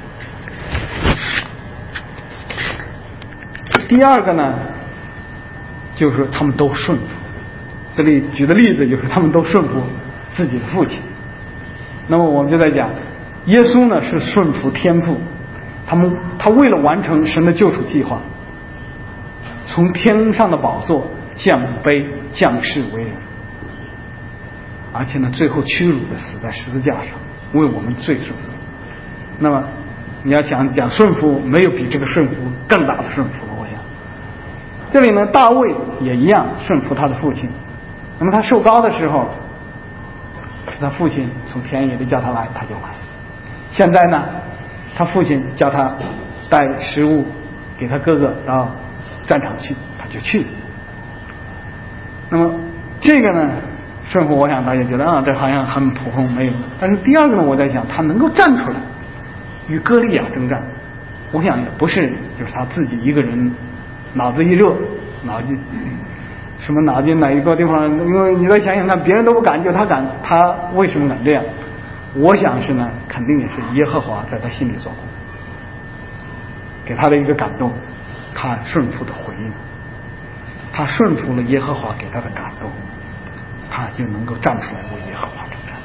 Speaker 1: 第二个呢，就是说他们都顺服。这里举的例子就是他们都顺服自己的父亲。那么我们就在讲，耶稣呢是顺服天父，他们他为了完成神的救赎计划，从天上的宝座降卑降世为人，而且呢最后屈辱的死在十字架上，为我们罪受死。那么你要想讲顺服，没有比这个顺服更大的顺服了。我想这里呢大卫也一样顺服他的父亲。那么他受膏的时候，他父亲从田野里叫他来，他就来。现在呢他父亲叫他带食物给他哥哥到战场去，他就去。那么这个呢顺服，我想大家觉得啊，这好像很普通没有。但是第二个呢，我在想他能够站出来与歌利亚征战，我想也不是就是他自己一个人脑子一热，脑筋什么脑筋哪一个地方，因为你再想想看，别人都不敢，就他敢，他为什么敢这样？我想是呢，肯定也是耶和华在他心里做工，给他的一个感动，他顺服的回应，他顺服了耶和华给他的感动，他就能够站出来为耶和华征战。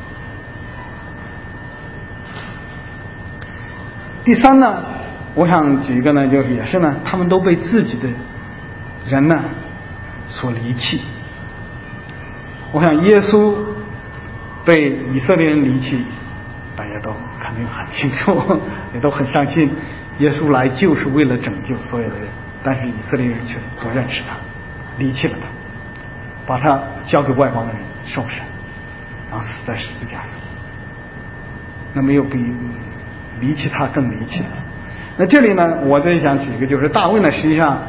Speaker 1: 第三呢，我想举一个呢，就是也是呢，他们都被自己的人呢所离弃。我想耶稣被以色列人离弃，大家都肯定很清楚，也都很伤心。耶稣来就是为了拯救所有的人，但是以色列人却不认识他，离弃了他，把他交给外邦的人受审，然后死在十字架上。那没有比离弃他更离弃了。那这里呢，我在想举一个，就是大卫呢，实际上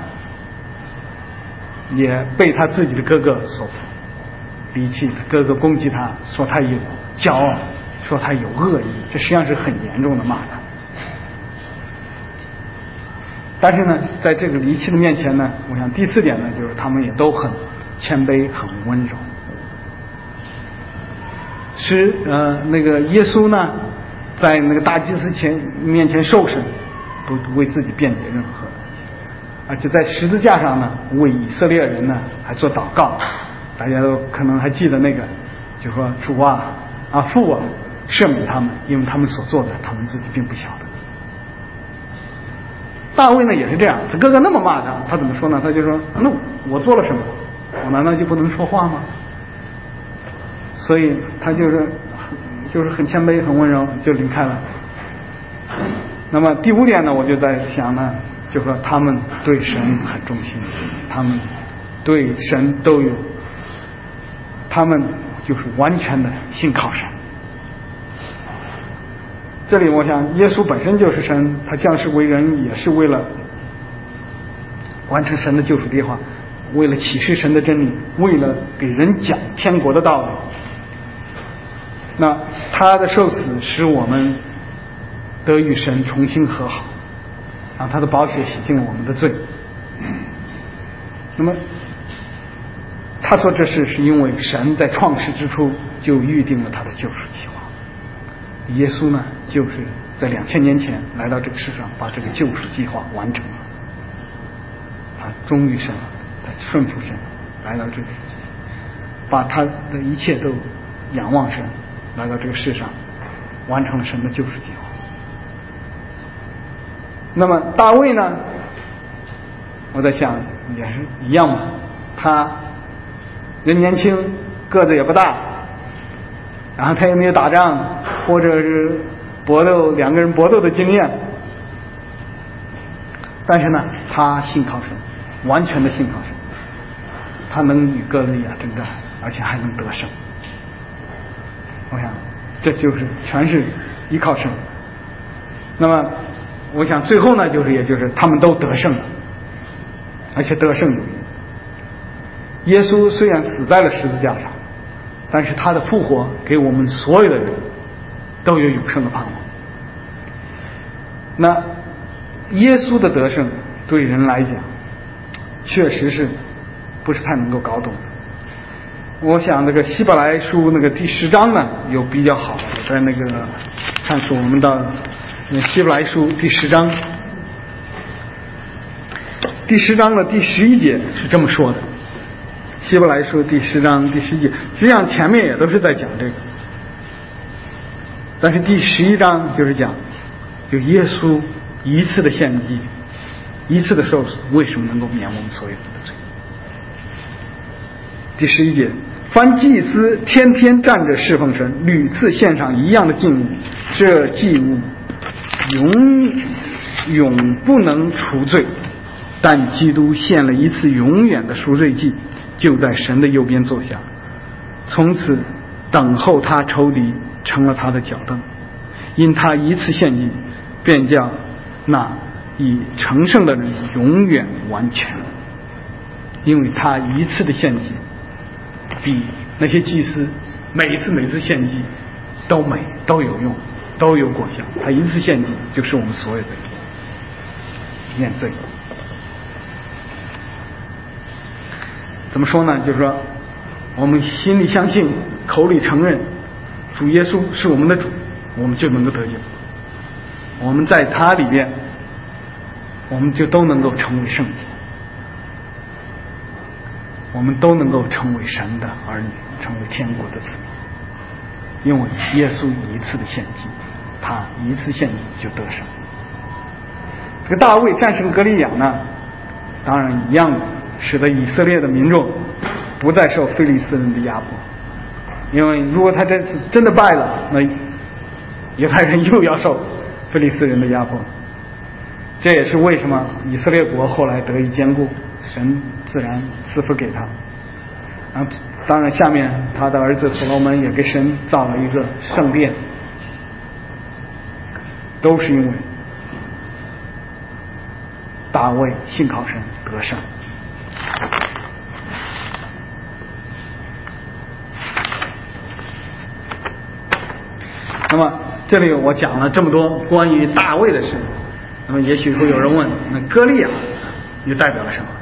Speaker 1: 也被他自己的哥哥所离弃，哥哥攻击他，说他有骄傲，说他有恶意，这实际上是很严重的骂他。但是呢，在这个离弃的面前呢，我想第四点呢，就是他们也都很谦卑，很温柔。是呃，那个耶稣呢，在那个大祭司前面前受审，不为自己辩解任何，而且在十字架上呢，为以色列人呢还做祷告。大家都可能还记得那个，就说主啊啊父啊，赦免他们，因为他们所做的，他们自己并不晓得。大卫呢也是这样，他哥哥那么骂他，他怎么说呢？他就说：那我做了什么？我难道就不能说话吗？所以他就是就是很谦卑很温柔就离开了。那么第五点呢，我就在想呢，就说他们对神很忠心，他们对神都有，他们就是完全的信靠神。这里我想耶稣本身就是神，他降世为人也是为了完成神的救赎计划，为了启示神的真理，为了给人讲天国的道理。那他的受死使我们得与神重新和好，让他的宝血洗净了我们的罪。那么他做这事是因为神在创世之初就预定了他的救赎计划。耶稣呢，就是在两千年前来到这个世上，把这个救赎计划完成了。他忠于神，他顺服神，来到这里，把他的一切都仰望神，来到这个世上，完成了神的救赎计划。那么大卫呢，我在想也是一样嘛，他人年轻，个子也不大，然后他也没有打仗或者是搏斗两个人搏斗的经验，但是呢他信靠神，完全的信靠神，他能与歌利亚征战，而且还能得胜。我想这就是全是依靠神。那么我想最后呢，就是也就是他们都得胜了，而且得胜有余。耶稣虽然死在了十字架上，但是他的复活给我们所有的人都有永生的盼望。那耶稣的得胜对人来讲确实是不是太能够搞懂。我想那个希伯来书那个第十章呢有比较好的，在那个看书我们到希伯来书第十章第十章的第十一节是这么说的，希伯来书第十章第十一节，实际上前面也都是在讲这个，但是第十一章就是讲就耶稣一次的献祭，一次的受死，为什么能够免我们所有的罪。第十一节，凡祭司天天站着侍奉神，屡次献上一样的祭物，这祭物永永不能除罪，但基督献了一次永远的赎罪祭，就在神的右边坐下，从此等候他仇敌成了他的脚凳，因他一次献祭，便叫那以成圣的人永远完全，因为他一次的献祭比那些祭司每一次每次献祭都美都有用都有果效，他一次献祭就是我们所有的免罪。怎么说呢，就是说我们心里相信，口里承认主耶稣是我们的主，我们就能够得救，我们在他里边我们就都能够成为圣洁，我们都能够成为神的儿女，成为天国的子民，因为耶稣一次的献祭，他一次献祭就得胜。这个大卫战胜歌利亚呢，当然一样的使得以色列的民众不再受非利士人的压迫，因为如果他这次真的败了，那犹太人又要受非利士人的压迫。这也是为什么以色列国后来得以坚固，神自然赐福给他。然后当然下面他的儿子所罗门也给神造了一个圣殿，都是因为大卫信靠神得胜。那么这里我讲了这么多关于大卫的事，那么也许会有人问，那歌利亚又代表了什么？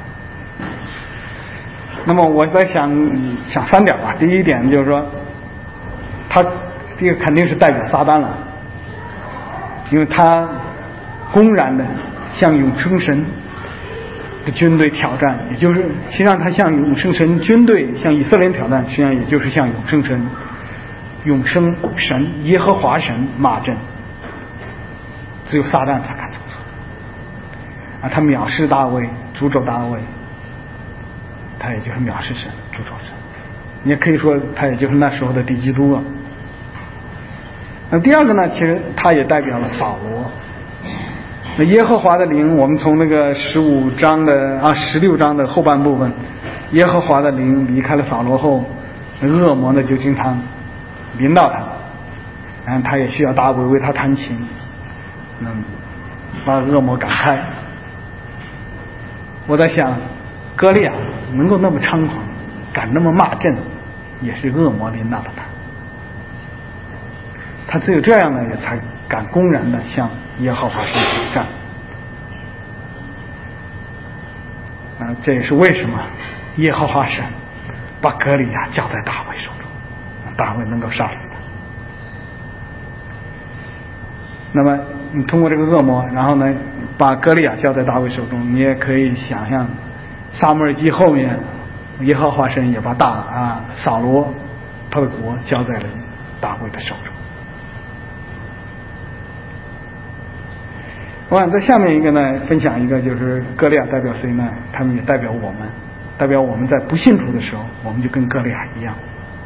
Speaker 1: 那么我在想想三点吧。第一点就是说，他这个肯定是代表撒旦了，因为他公然的向永生神的军队挑战，也就是实际上他向永生神军队向以色列人挑战，实际上也就是向永生神永生神耶和华神骂阵，只有撒旦才看出错啊！他藐视大卫，诅咒大卫，他也就是藐视神，诅咒神。你也可以说，他也就是那时候的敌基督啊。那第二个呢，其实他也代表了扫罗。那耶和华的灵，我们从那个十五章的啊十六章的后半部分，耶和华的灵离开了扫罗后，恶魔呢就经常临到他，然后他也需要大卫为他弹琴，能把恶魔赶开。我在想，歌利亚能够那么猖狂，敢那么骂阵，也是恶魔临到了他。他只有这样呢，也才敢公然的向耶和华神挑战。啊，这也是为什么耶和华神把歌利亚交在大卫手中，大卫能够杀死他。那么你通过这个恶魔，然后呢把歌利亚交在大卫手中，你也可以想象撒母耳记后面耶和华神也把大啊扫罗他的国交在了大卫的手中。我想在下面一个呢分享一个，就是歌利亚代表谁呢？他们也代表我们，代表我们在不信主的时候，我们就跟歌利亚一样。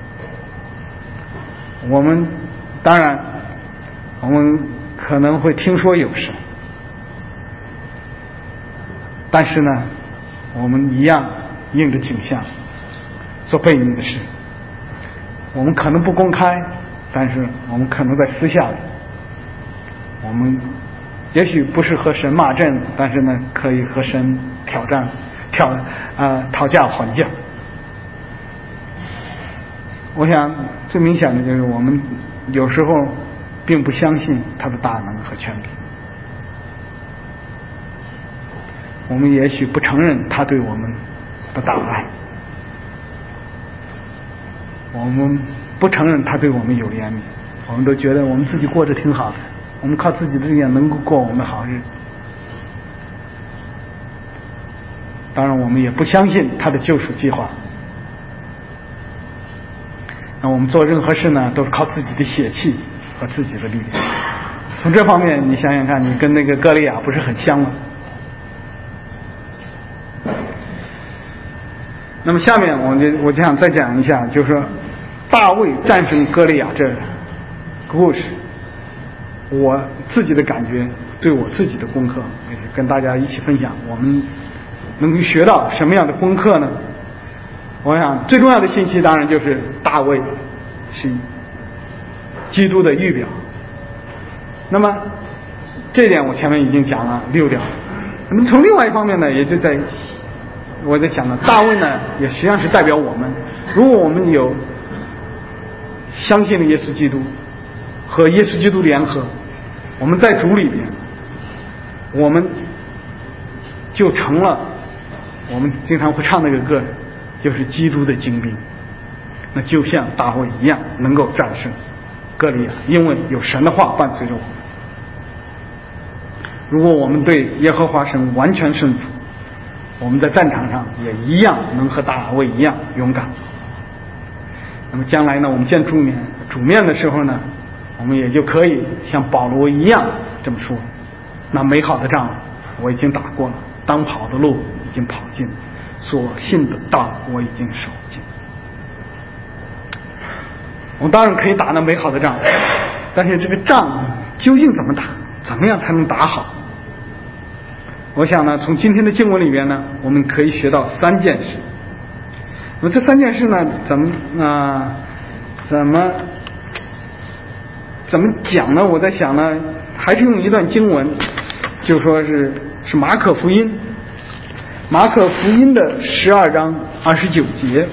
Speaker 1: 我们当然我们可能会听说有神，但是呢我们一样应着景象做悖逆的事。我们可能不公开，但是我们可能在私下里，我们也许不是和神骂阵，但是呢可以和神挑战挑啊、呃、讨价还价。我想最明显的就是我们有时候并不相信他的大能和权柄， 我们也许不承认他对我们的大爱，我们不承认他对我们有怜悯，我们都觉得我们自己过着挺好的，我们靠自己的力量能够过我们的好日子。当然我们也不相信他的救赎计划，那我们做任何事呢都是靠自己的血气和自己的力量。从这方面你想想看，你跟那个歌利亚不是很像吗？那么下面我就我就想再讲一下，就是说大卫战胜歌利亚这个故事，我自己的感觉，对我自己的功课，也跟大家一起分享。我们能够学到什么样的功课呢？我想最重要的信息当然就是大卫是基督的预表。那么这点我前面已经讲了六条。那么从另外一方面呢，也就在我在想呢，大卫呢也实际上是代表我们。如果我们有相信了耶稣基督和耶稣基督联合，我们在主里边，我们就成了我们经常会唱那个歌，就是基督的精兵，那就像大卫一样能够战胜歌利亚，因为有神的话伴随着我们。如果我们对耶和华神完全顺服，我们在战场上也一样能和大卫一样勇敢。那么将来呢，我们见主面主面的时候呢，我们也就可以像保罗一样这么说，那美好的仗我已经打过了，当跑的路已经跑尽，所信的道我已经守尽。我们当然可以打那美好的仗，但是这个仗究竟怎么打，怎么样才能打好？我想呢，从今天的经文里面呢，我们可以学到三件事。那么这三件事呢，怎么啊、呃？怎么怎么讲呢？我在想呢，还是用一段经文，就说是是马可福音，马可福音的十二章二十九节。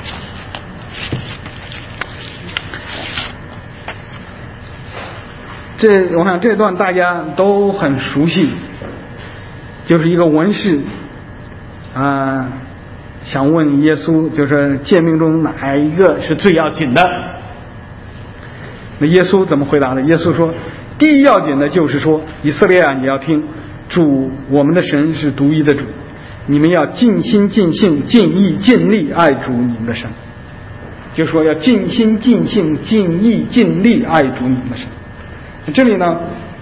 Speaker 1: 这我想这段大家都很熟悉，就是一个文士啊、呃，想问耶稣，就是诫命中哪一个是最要紧的？那耶稣怎么回答的？耶稣说，第一要紧的就是说，以色列啊，你要听，主我们的神是独一的主，你们要尽心尽性尽意尽力爱主你们的神。就说要尽心尽性尽意尽力爱主你们的神。这里呢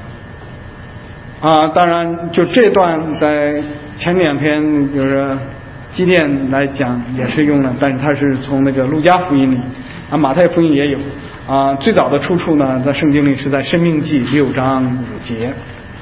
Speaker 1: 啊，当然就这段在前两天就是基甸来讲也是用了，但是它是从那个路加福音里啊，马太福音也有啊。最早的出处呢，在圣经里是在申命记六章五节。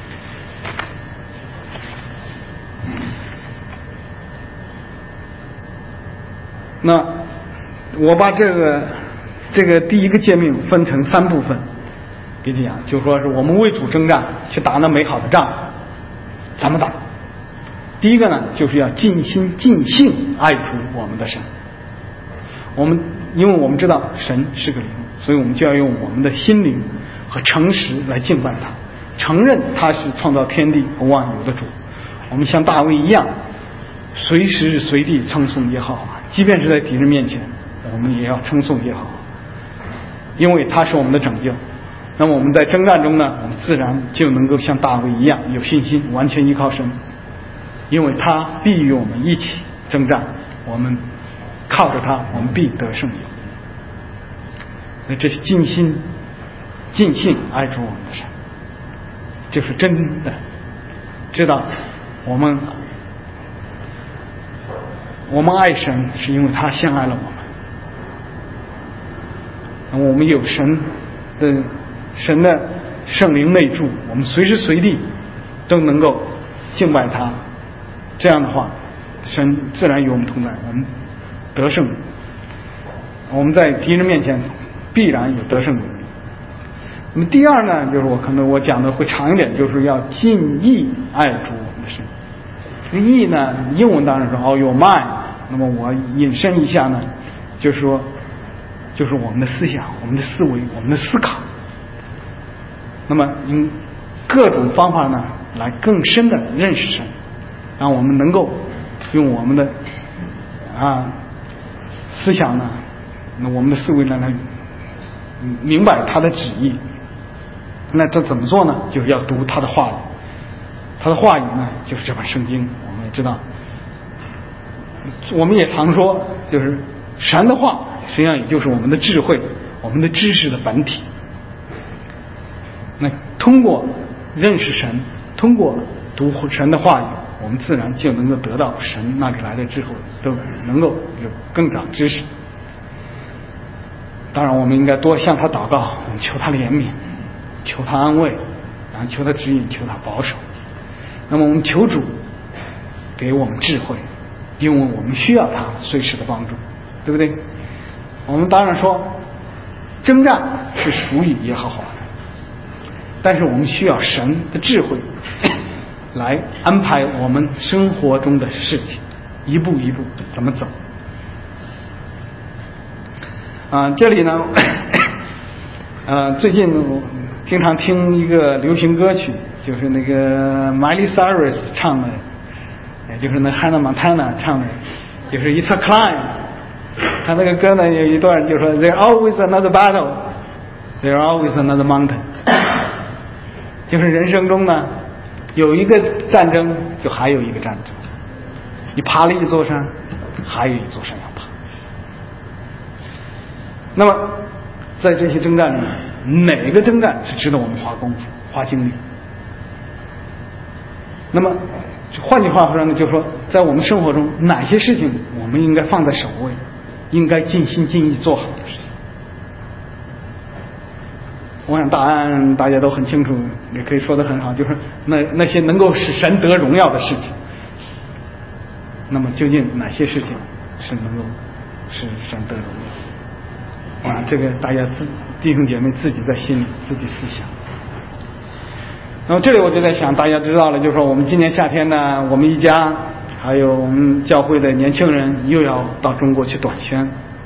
Speaker 1: 那我把这个这个第一个诫命分成三部分给你讲，就说是我们为主征战，去打那美好的仗，怎么打？第一个呢，就是要尽心尽性爱主我们的神。我们因为我们知道神是个灵，所以我们就要用我们的心灵和诚实来敬拜他，承认他是创造天地和万有的主。我们像大卫一样，随时随地称颂耶和华，即便是在敌人面前，我们也要称颂耶和华，因为他是我们的拯救。那么我们在征战中呢，我们自然就能够像大卫一样有信心，完全依靠神，因为他必与我们一起征战，我们靠着他，我们必得胜。那这是尽心尽性爱主我们的神，就是真的知道我们我们爱神是因为他先爱了我们。那我们有神的神的圣灵内住，我们随时随地都能够敬拜他，这样的话神自然与我们同在，我们得胜，我们在敌人面前必然有得胜的。那么第二呢，就是我可能我讲的会长一点，就是要尽意爱主我们的神。这个意呢，英文当然是 all your mind， 那么我引申一下呢，就是说就是我们的思想，我们的思维，我们的思考。那么用各种方法呢，来更深的认识神， 让我们能够用我们的啊思想呢，那我们的思维呢来明白他的旨意。那这怎么做呢？就是要读他的话语，他的话语呢就是这本圣经。我们也知道，我们也常说，就是神的话实际上也就是我们的智慧，我们的知识的本体。那通过认识神，通过读神的话语，我们自然就能够得到神那里来的智慧，都能够有更长知识。当然我们应该多向他祷告，我们求他怜悯，求他安慰，然后求他指引，求他保守。那么我们求主给我们智慧，因为我们需要他随时的帮助，对不对？我们当然说征战是属于耶和华的，但是我们需要神的智慧来安排我们生活中的事情，一步一步怎么走啊？这里呢呃，最近我经常听一个流行歌曲，就是那个 Miley Cyrus 唱的，也就是那 Hannah Montana 唱的，就是 It's a Climb。他那个歌呢有一段就说 There's always another battle, There's always another mountain。就是人生中呢有一个战争，就还有一个战争。你爬了一座山，还有一座山要爬。那么在这些征战里，哪个征战是值得我们花功夫、花精力？那么换句话说呢，就是说，在我们生活中，哪些事情我们应该放在首位，应该尽心尽意做好的事情？我想答案大家都很清楚，也可以说得很好，就是那那些能够使神得荣耀的事情。那么究竟哪些事情是能够使神得荣耀？啊，这个大家自弟兄姐妹自己在心里自己思想。那么这里我就在想，大家知道了，就是说我们今年夏天呢，我们一家还有我们教会的年轻人又要到中国去短宣。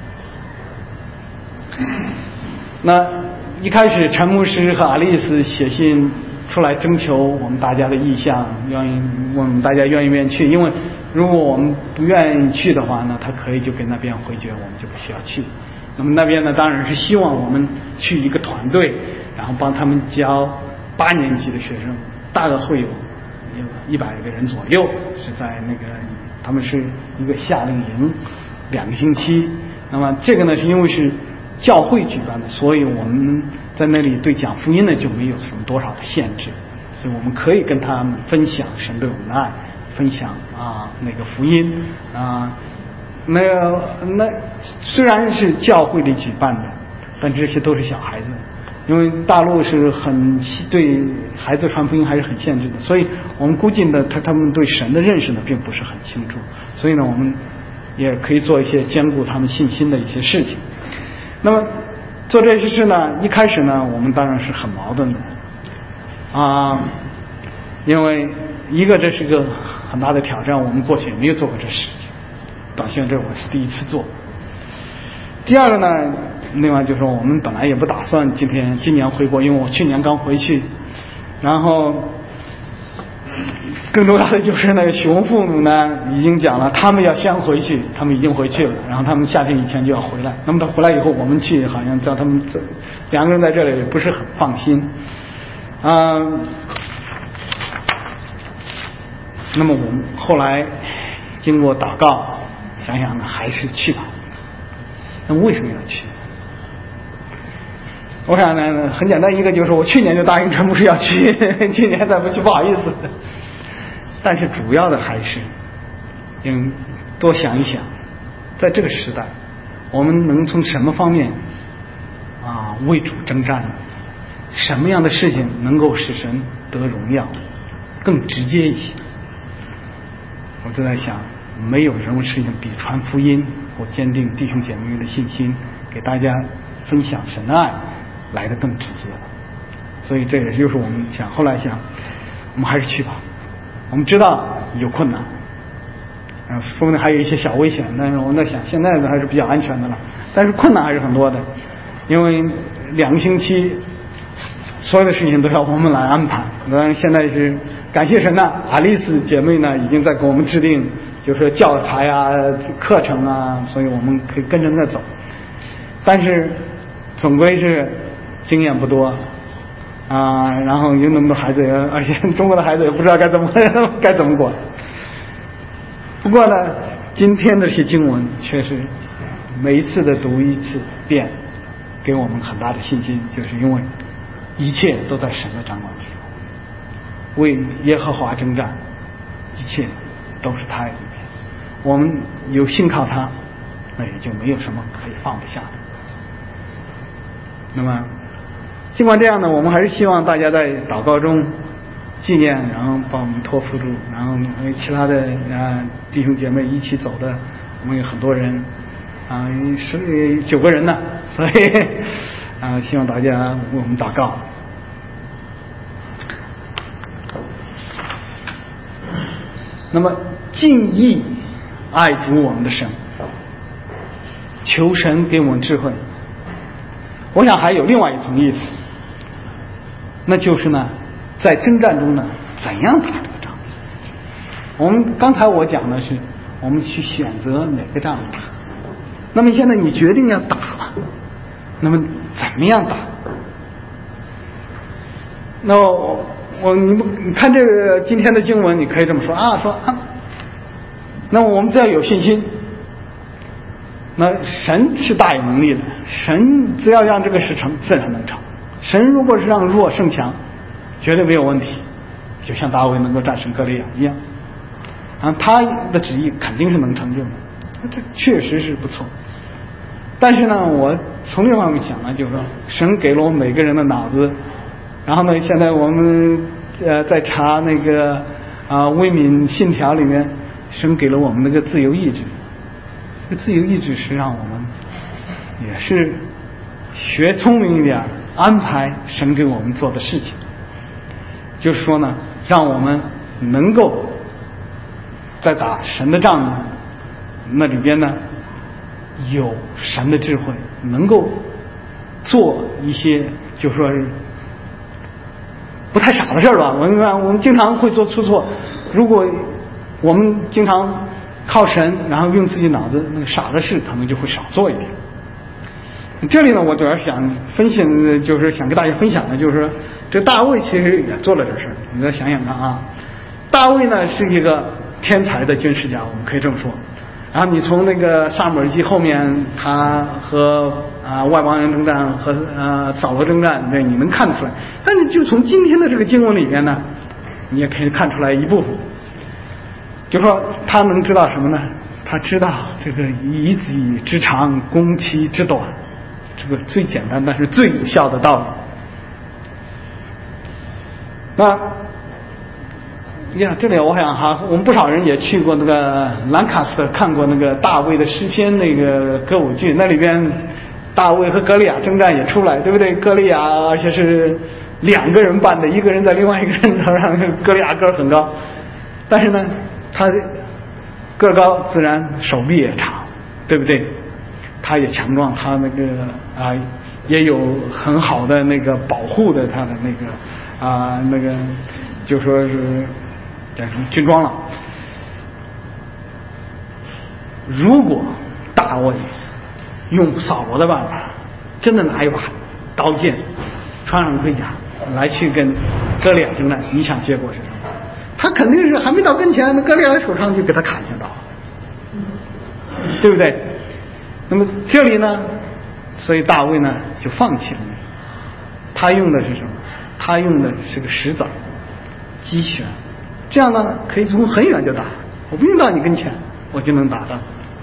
Speaker 1: 那一开始陈牧师和阿丽丝写信出来征求我们大家的意向，愿意我们大家愿意不愿意去，因为如果我们不愿意去的话呢，他可以就给那边回绝，我们就不需要去。那么那边呢当然是希望我们去一个团队，然后帮他们教八年级的学生，大概会有有一百个人左右，是在那个他们是一个夏令营，两个星期。那么这个呢是因为是教会举办的，所以我们在那里对讲福音呢就没有什么多少的限制，所以我们可以跟他们分享神对我们的爱，分享啊那个福音啊。那个那虽然是教会里举办的，但这些都是小孩子，因为大陆是很对孩子传福音还是很限制的，所以我们估计呢他他们对神的认识呢并不是很清楚，所以呢我们也可以做一些兼顾他们信心的一些事情。那么做这些事呢，一开始呢我们当然是很矛盾的啊，因为一个这是个很大的挑战，我们过去也没有做过这事情，短宣这我是第一次做。第二个呢，另外就是说我们本来也不打算今天今年回国，因为我去年刚回去，然后更重要的就是那个熊父母呢已经讲了，他们要先回去，他们已经回去了，然后他们夏天以前就要回来。那么他回来以后我们去，好像叫他们这两个人在这里也不是很放心啊、呃。那么我们后来经过祷告想想呢，还是去吧。那么为什么要去？我想呢很简单，一个就是我去年就答应陈牧师要去，今年再不去不好意思。但是主要的还是应多想一想，在这个时代我们能从什么方面啊为主征战呢？什么样的事情能够使神得荣耀更直接一些？我就在想，没有什么事情比传福音或坚定弟兄姐妹的信心，给大家分享神的爱来得更直接了。所以这也就是我们想后来想我们还是去吧。我们知道有困难，啊，说不定还有一些小危险，但是我们在想现在呢还是比较安全的了，但是困难还是很多的，因为两个星期所有的事情都要我们来安排。当然现在是感谢神呢，阿丽丝姐妹呢已经在给我们制定，就是说教材啊、课程啊，所以我们可以跟着那走。但是总归是经验不多啊，然后有那么多孩子，而且中国的孩子也不知道该怎么该怎么管。不过呢，今天的这些经文确实每一次的读一次遍，给我们很大的信心，就是因为一切都在神的掌管之中，为耶和华征战，一切都是他里面，我们有信靠他，那也就没有什么可以放不下的。那么尽管这样呢，我们还是希望大家在祷告中纪念，然后把我们托付住，然后其他的啊弟兄姐妹一起走的，我们有很多人啊，十九个人呢，所以啊，希望大家为我们祷告。那么敬意爱主我们的神，求神给我们智慧。我想还有另外一层意思，那就是呢，在征战中呢，怎样打这个仗？我们刚才我讲的是，我们去选择哪个仗打。那么现在你决定要打了，那么怎么样打？那我我你你看这个今天的经文，你可以这么说啊，说啊，那我们只要有信心。那神是大有能力的，神只要让这个事成，自然能成。神如果是让弱胜强，绝对没有问题，就像大卫能够战胜歌利亚一样，啊，他的旨意肯定是能成就的，这确实是不错。但是呢，我从这方面想呢，就是说，神给了我们每个人的脑子，然后呢，现在我们呃在查那个啊威敏信条里面，神给了我们那个自由意志。这自由意志是让我们也是学聪明一点，安排神给我们做的事情。就是说呢，让我们能够在打神的仗那里边呢，有神的智慧，能够做一些就说是不太傻的事吧。我们我们经常会做出错，如果我们经常靠神，然后用自己脑子，那个傻的事可能就会少做一点。这里呢，我主要想分享，就是想跟大家分享的，就是说，这大卫其实也做了这事儿。你再想想看啊，大卫呢是一个天才的军事家，我们可以这么说。然后你从那个撒母耳记后面，他和啊外邦人征战，和啊扫罗征战，对，你能看得出来。但是就从今天的这个经文里面呢，你也可以看出来一部分。就说他能知道什么呢？他知道这个以己之长，攻其之短，这个最简单但是最有效的道理。那呀，这里我想哈，我们不少人也去过那个兰卡斯特，看过那个大卫的诗篇那个歌舞剧，那里边大卫和歌利亚征战也出来，对不对？歌利亚而且是两个人扮的，一个人在另外一个人头上，歌利亚个儿很高，但是呢，他个高自然手臂也长，对不对？他也强壮，他那个啊也有很好的那个保护的他的那个啊那个就说是叫什么军装了。如果大卫用扫罗的办法，真的拿一把刀剑，穿上盔甲来去跟歌利亚征战，你想结果是什么？他肯定是还没到跟前，那歌利亚的手上就给他砍下刀，对不对？那么这里呢，所以大卫呢就放弃了。他用的是什么？他用的是个石子击旋，这样呢可以从很远就打，我不用到你跟前，我就能打到。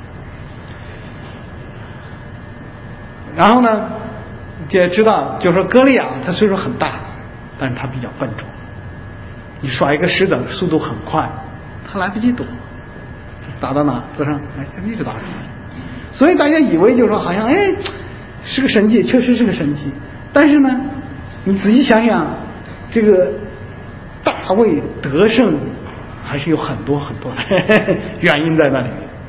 Speaker 1: 然后呢，也知道就是说歌利亚他虽说很大，但是他比较笨重。你甩一个石子，速度很快，他来不及躲，打到哪子上，哎，他一直打死。所以大家以为就是说好像哎是个神迹，确实是个神迹。但是呢，你仔细想想，这个大卫得胜还是有很多很多的原因在那里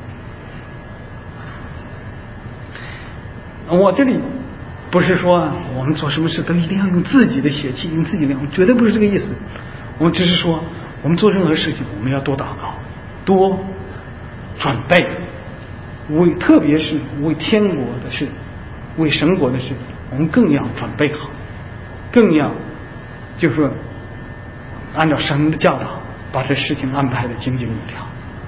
Speaker 1: 面。我这里不是说我们做什么事都一定要用自己的血气，用自己的，绝对不是这个意思。我们只是说， 我们做任何事情，我们要多祷告，多准备，为特别是为天国的事，为神国的事，我们更要准备好，更要就是说按照神的教导，把这事情安排的井井有条。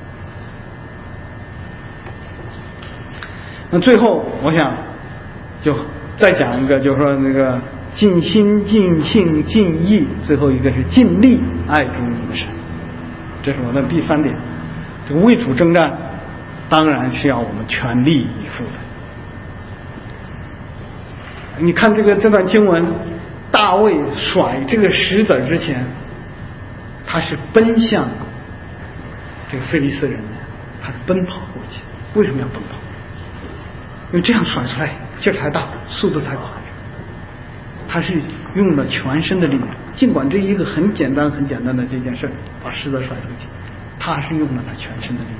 Speaker 1: 那最后，我想就再讲一个，就是说那个尽心、尽性、尽意，最后一个是尽力爱主你的神，这是我的第三点。这个为主征战，当然是要我们全力以赴的。你看这个这段经文，大卫甩这个石子之前，他是奔向这个非利士人的，他是奔跑过去。为什么要奔跑？因为这样甩出来劲儿太大，速度太快。他是用了全身的力量，尽管这一个很简单很简单的这件事，把石子甩出去，他是用了他全身的力量。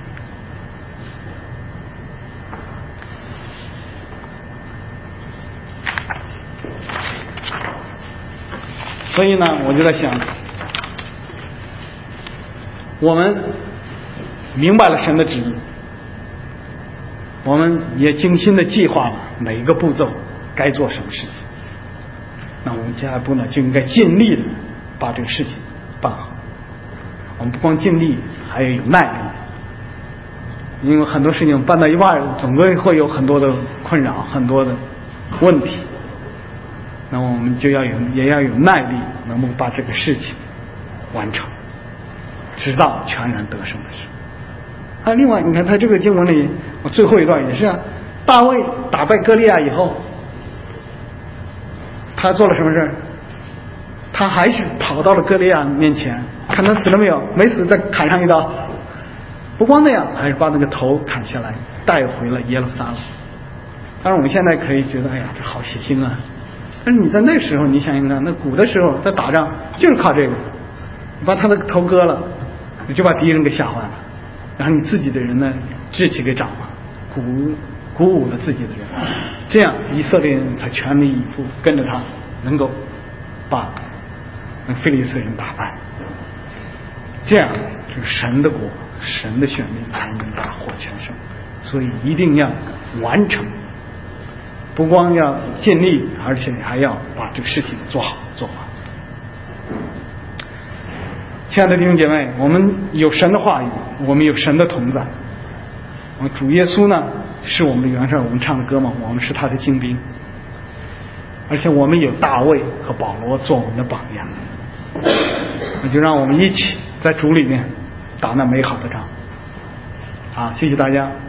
Speaker 1: 所以呢，我就在想，我们明白了神的旨意，我们也精心的计划了每一个步骤该做什么事情。那我们下一步呢，就应该尽力的把这个事情办好。我们不光尽力，还要有耐力，因为很多事情办到一半，总归会有很多的困扰，很多的问题。那我们就要有，也要有耐力，能够把这个事情完成，直到全然得胜的时候。啊，另外你看他这个经文里，我最后一段也是啊，大卫打败歌利亚以后，他做了什么事？他还是跑到了歌利亚面前，看他死了没有，没死再砍上一刀。不光那样，还是把那个头砍下来带回了耶路撒冷。当然我们现在可以觉得，哎呀，这好血腥啊！但是你在那时候，你想想看，那古的时候他打仗就是靠这个，你把他的头割了，你就把敌人给吓坏了，然后你自己的人呢志气给长了，鼓鼓舞了自己的人，这样以色列人才全力以赴跟着他，能够把那非利士人打败。这样这个神的国、神的选民才能大获全胜。所以一定要完成。不光要尽力，而且还要把这个事情做好做完。亲爱的弟兄姐妹，我们有神的话语，我们有神的同在。主耶稣呢，是我们的元帅，我们唱的歌嘛，我们是他的精兵。而且我们有大卫和保罗做我们的榜样，那就让我们一起在主里面打那美好的仗。好，谢谢大家。